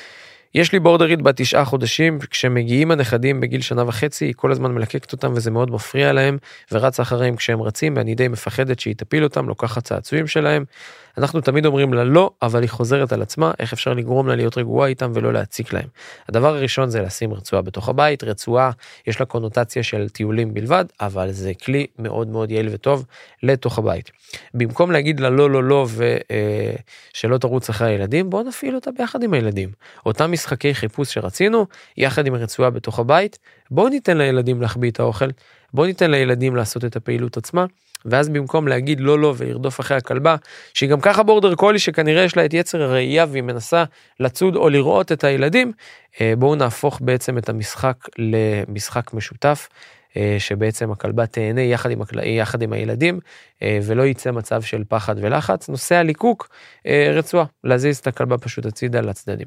יש לי בורדרית בת 9 חודשים, כשמגיעים הנכדים בגיל 1.5, היא כל הזמן מלקקת אותם וזה מאוד מפריע להם, ורץ אחריהם כשהם רצים, ואני די מפחדת שהיא תפיל אותם, לוקחת צעצועים שלהם. אנחנו תמיד אומרים לה לא, אבל היא חוזרת על עצמה, איך אפשר לגרום לה להיות רגועה איתם ולא להציק להם. הדבר הראשון זה לשים רצועה בתוך הבית, רצועה יש לה קונוטציה של טיולים בלבד, אבל זה כלי מאוד מאוד יעיל וטוב לתוך הבית. במקום להגיד לה לא, לא, לא, ושלא תרוץ אחרי הילדים, בואו נפעיל אותה ביחד עם הילדים. אותם משחקי חיפוש שרצינו, יחד עם הרצועה בתוך הבית, בואו ניתן לילדים להחביא את האוכל, בואו ניתן לילדים לעשות את הפעילות עצמה, ואז במקום להגיד לא לא ולרדוף אחרי הכלבה, שהיא גם ככה בורדר קולי שכנראה יש לה את יצר הראייה והיא מנסה לצוד או לראות את הילדים, בואו נהפוך בעצם את המשחק למשחק משותף, שבעצם הכלבה תהנה יחד עם הילדים, ולא ייצא מצב של פחד ולחץ. נושא הליקוק, רצועה, להזיז את הכלבה פשוט הצידה לצדדים.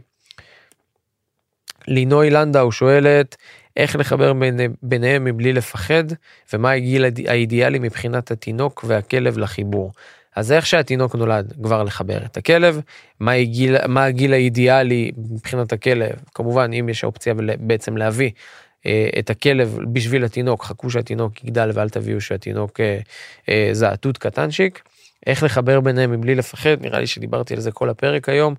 לינוי לנדאו שואלת, איך לחבר ביניהם מבלי לפחד, ומה הגיל האידיאלי מבחינת התינוק והכלב לחיבור. אז איך שהתינוק נולד כבר לחבר את הכלב, מה הגיל האידיאלי מבחינת הכלב, כמובן אם יש האופציה בעצם להביא את הכלב בשביל התינוק, חכו שהתינוק יגדל ואל תביאו שהתינוק זעתות קטנשיק. איך לחבר ביניהם מבלי לפחד, נראה לי שדיברתי על זה כל הפרק היום.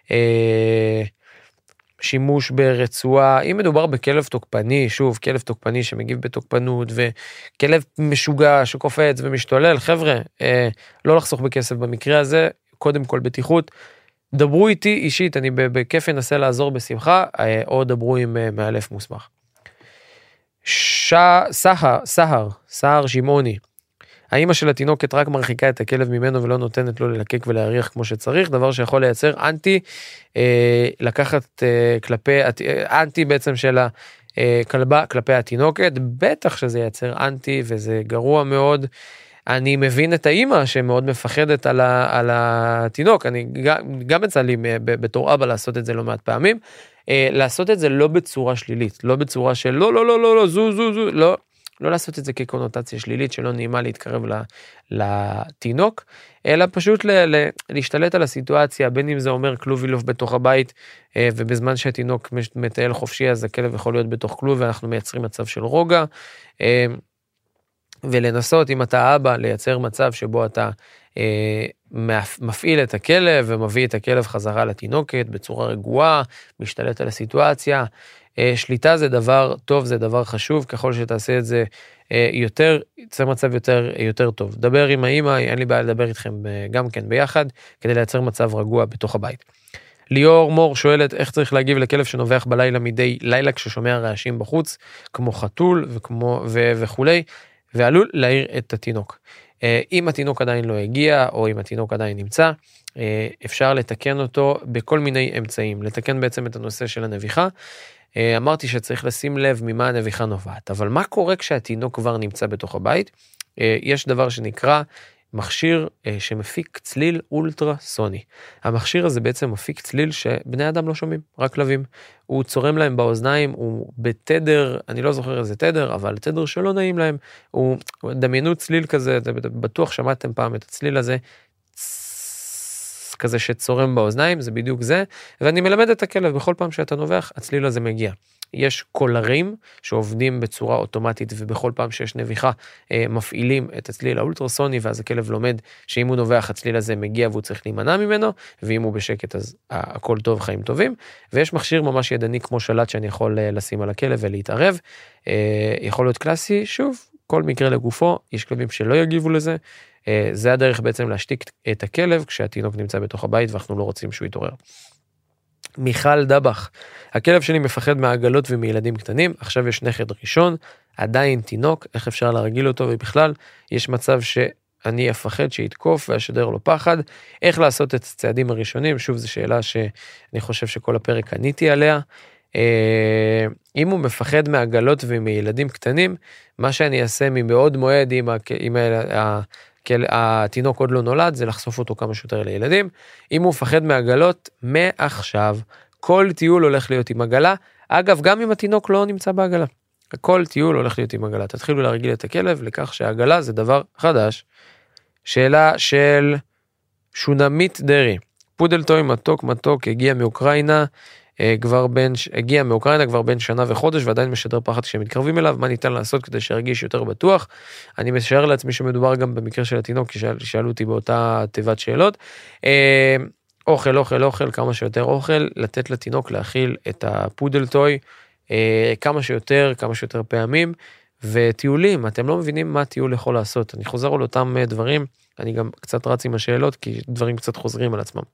שימוש ברצועה, אם מדובר בכלב תוקפני, שוב, כלב תוקפני שמגיב בתוקפנות, וכלב משוגע שקופץ ומשתולל, חבר'ה, לא לחסוך בכסף במקרה הזה, קודם כל בטיחות, דברו איתי אישית, אני בכיף אנסה לעזור בשמחה, או דברו עם מאלף מוסמך. סהר שמעוני, האמא של התינוקת רק מרחיקה את הכלב ממנו ולא נותנת לו ללקק ולהריח כמו שצריך, דבר שיכול לייצר אנטי, לקחת אנטי בעצם של הכלבה כלפי התינוקת, בטח שזה ייצר אנטי וזה גרוע מאוד. אני מבין את האמא שמאוד מפחדת על התינוק, אני גם יצא לי בתור אבא לעשות את זה לא מעט פעמים, לעשות את זה לא בצורה שלילית, לא בצורה של לא, לא, לא, לא, לא, זו, לא, לא לעשות את זה כקונוטציה שלילית שלא נעימה להתקרב לתינוק, אלא פשוט להשתלט על הסיטואציה, בין אם זה אומר כלוב אילוף בתוך הבית, ובזמן שהתינוק מטייל חופשי, אז הכלב יכול להיות בתוך כלוב, ואנחנו מייצרים מצב של רוגע, ולנסות אם אתה אבא לייצר מצב שבו אתה מפעיל את הכלב, ומביא את הכלב חזרה לתינוקת בצורה רגועה, משתלט על הסיטואציה. שליטה זה דבר טוב, זה דבר חשוב, ככל שתעשה את זה יותר, יצא מצב יותר טוב. דבר עם האמא, אין לי בעיה לדבר איתכם גם כן ביחד, כדי לייצר מצב רגוע בתוך הבית. ליאור מור שואלת, איך צריך להגיב לכלב שנובח בלילה מדי לילה, כששומע רעשים בחוץ, כמו חתול וכולי, ועלול להעיר את התינוק. אם התינוק עדיין לא הגיע, או אם התינוק עדיין נמצא, אפשר לתקן אותו בכל מיני אמצעים, לתקן בעצם את הנושא של הנביחה. אמרתי שצריך לשים לב ממה הנביחה נובעת, אבל מה קורה כשהתינוק כבר נמצא בתוך הבית? יש דבר שנקרא מכשיר שמפיק צליל אולטרסוני. המכשיר הזה בעצם מפיק צליל שבני אדם לא שומעים, רק כלבים. הוא צורם להם באוזניים, הוא בתדר, אני לא זוכר איזה תדר, אבל תדר שלא נעים להם. הוא דמיינו צליל כזה, בטוח שמעתם פעם את הצליל הזה, כזה שצורם באוזניים, זה בדיוק זה, ואני מלמד את הכלב, בכל פעם שאתה נובח, הצליל הזה מגיע. יש קולרים שעובדים בצורה אוטומטית, ובכל פעם שיש נביחה, מפעילים את הצליל האולטרסוני, ואז הכלב לומד שאם הוא נובח, הצליל הזה מגיע, והוא צריך להימנע ממנו, ואם הוא בשקט, אז הכל טוב, חיים טובים, ויש מכשיר ממש ידני, כמו שלט, שאני יכול לשים על הכלב ולהתערב, יכול להיות קלאסי, שוב, כל מקרה לגופו, יש כלבים שלא יגיבו לזה, זה הדרך בעצם להשתיק את הכלב כשהתינוק נמצא בתוך הבית ואנחנו לא רוצים שהוא יתעורר. מיכל דבח, הכלב שלי מפחד מהעגלות ומילדים קטנים, עכשיו יש נכד ראשון, עדיין תינוק, איך אפשר להרגיל אותו, ובכלל יש מצב שאני אפחד שיתקוף ואשדר לו פחד, איך לעשות את הצעדים הראשונים, שוב זו שאלה שאני חושב שכל הפרק עניתי עליה, אם הוא מפחד מעגלות ומילדים קטנים, מה שאני אעשה מבעוד מועד אם התינוק עוד לא נולד, זה לחשוף אותו כמה שיותר לילדים. אם הוא מפחד מעגלות, מעכשיו, כל טיול הולך להיות עם עגלה. אגב, גם אם התינוק לא נמצא בעגלה. כל טיול הולך להיות עם עגלה. תתחילו להרגיל את הכלב לכך שהעגלה זה דבר חדש. שאלה של שונמית דרי. פודל טוי מתוק הגיע מאוקראינה, הגיע מאוקראינה כבר בין שנה וחודש, ועדיין משדר פחד כשמתקרבים אליו, מה ניתן לעשות כדי שירגיש יותר בטוח? אני משער לעצמי שמדובר גם במקרה של התינוק, כי שאלו אותי באותה תיבת שאלות. אוכל, כמה שיותר אוכל, לתת לתינוק להכיל את הפודל טוי, כמה שיותר פעמים, וטיולים, אתם לא מבינים מה טיול יכול לעשות. אני חוזר על אותם דברים, אני גם קצת רץ עם השאלות, כי דברים קצת חוזרים על עצמם.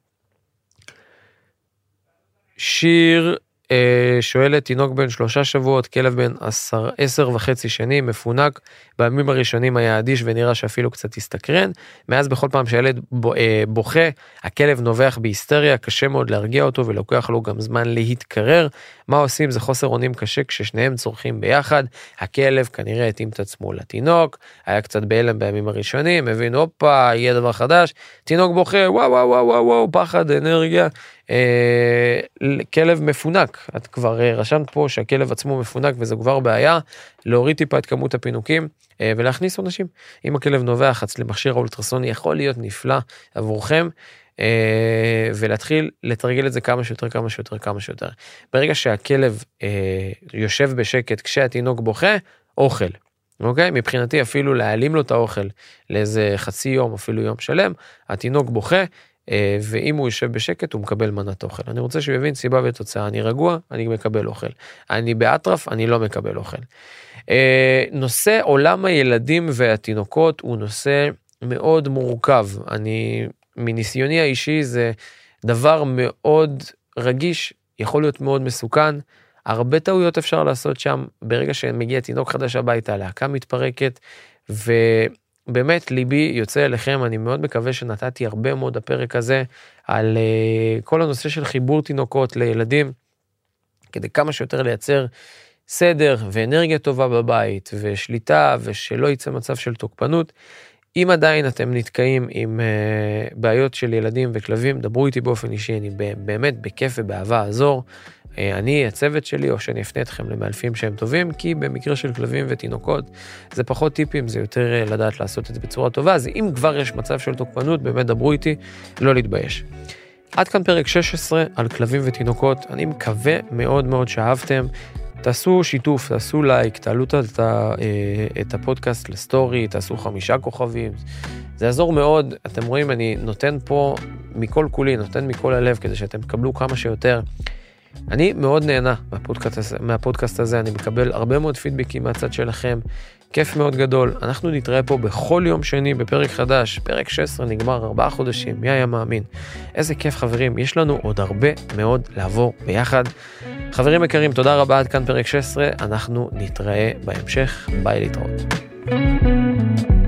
שיר שואלת, תינוק בן 3 שבועות, כלב בן 10.5 שנים, מפונק, בימים הראשונים היה אדיש ונראה שאפילו קצת הסתקרן, מאז בכל פעם שהילד בוכה, הכלב נובח בהיסטריה, קשה מאוד להרגיע אותו ולוקח לו גם זמן להתקרר, מה עושים? זה חוסר אונים קשה כששניהם צורכים ביחד, הכלב כנראה התאים את עצמו לתינוק, היה קצת בהלם בימים הראשונים, הבין, הופה, יהיה דבר חדש, תינוק בוכה, וואו, פחד, אנרגיה, כלב מפונק, את כבר רשמת פה שהכלב עצמו מפונק וזה כבר בעיה, להוריד טיפה את כמות הפינוקים ולהכניס אנשים. אם הכלב נובח, למכשיר האולטרסוני יכול להיות נפלא עבורכם, ולהתחיל לתרגל את זה כמה שיותר. ברגע שהכלב יושב בשקט כשהתינוק בוכה, אוכל. אוקיי? מבחינתי אפילו להעלים לו את האוכל לאיזה חצי יום, אפילו יום שלם, התינוק בוכה, ואם הוא יושב בשקט הוא מקבל מנת אוכל. אני רוצה שהוא יבין סיבה ותוצאה, אני רגוע, אני מקבל אוכל. אני באטרף, אני לא מקבל אוכל. נושא עולם הילדים והתינוקות הוא נושא מאוד מורכב. מניסיוני האישי זה דבר מאוד רגיש, יכול להיות מאוד מסוכן, הרבה טעויות אפשר לעשות שם, ברגע שמגיע תינוק חדש הביתה, להקה מתפרקת, ובאמת ליבי יוצא אליכם, אני מאוד מקווה שנתתי הרבה מאוד הפרק הזה, על כל הנושא של חיבור תינוקות לילדים, כדי כמה שיותר לייצר סדר ואנרגיה טובה בבית, ושליטה, ושלא יצא מצב של תוקפנות. אם עדיין אתם נתקעים עם בעיות של ילדים וכלבים, דברו איתי באופן אישי, אני באמת בכיף ובאהבה אעזור. אני, הצוות שלי, או שאני אפנה אתכם למאלפים שהם טובים, כי במקרה של כלבים ותינוקות, זה פחות טיפים, זה יותר לדעת לעשות את זה בצורה טובה, אז אם כבר יש מצב של תוקפנות, באמת דברו איתי, לא להתבייש. עד כאן פרק 16 על כלבים ותינוקות, אני מקווה מאוד מאוד שאהבתם, תעשו שיתוף, תעשו לייק, תעלו את הפודקאסט לסטורי, תעשו 5 כוכבים, זה יעזור מאוד, אתם רואים, אני נותן פה מכל כולי, נותן מכל הלב, כדי שאתם תקבלו כמה שיותר. אני מאוד נהנה מהפודקאסט הזה, אני מקבל הרבה מאוד פידבקים מהצד שלכם, כיף מאוד גדול, אנחנו נתראה פה בכל יום שני בפרק חדש, פרק 16 נגמר 4 חודשים, מי היה מאמין? איזה כיף חברים, יש לנו עוד הרבה מאוד לעבור ביחד. חברים יקרים, תודה רבה, עד כאן פרק 16, אנחנו נתראה בהמשך, ביי להתראות.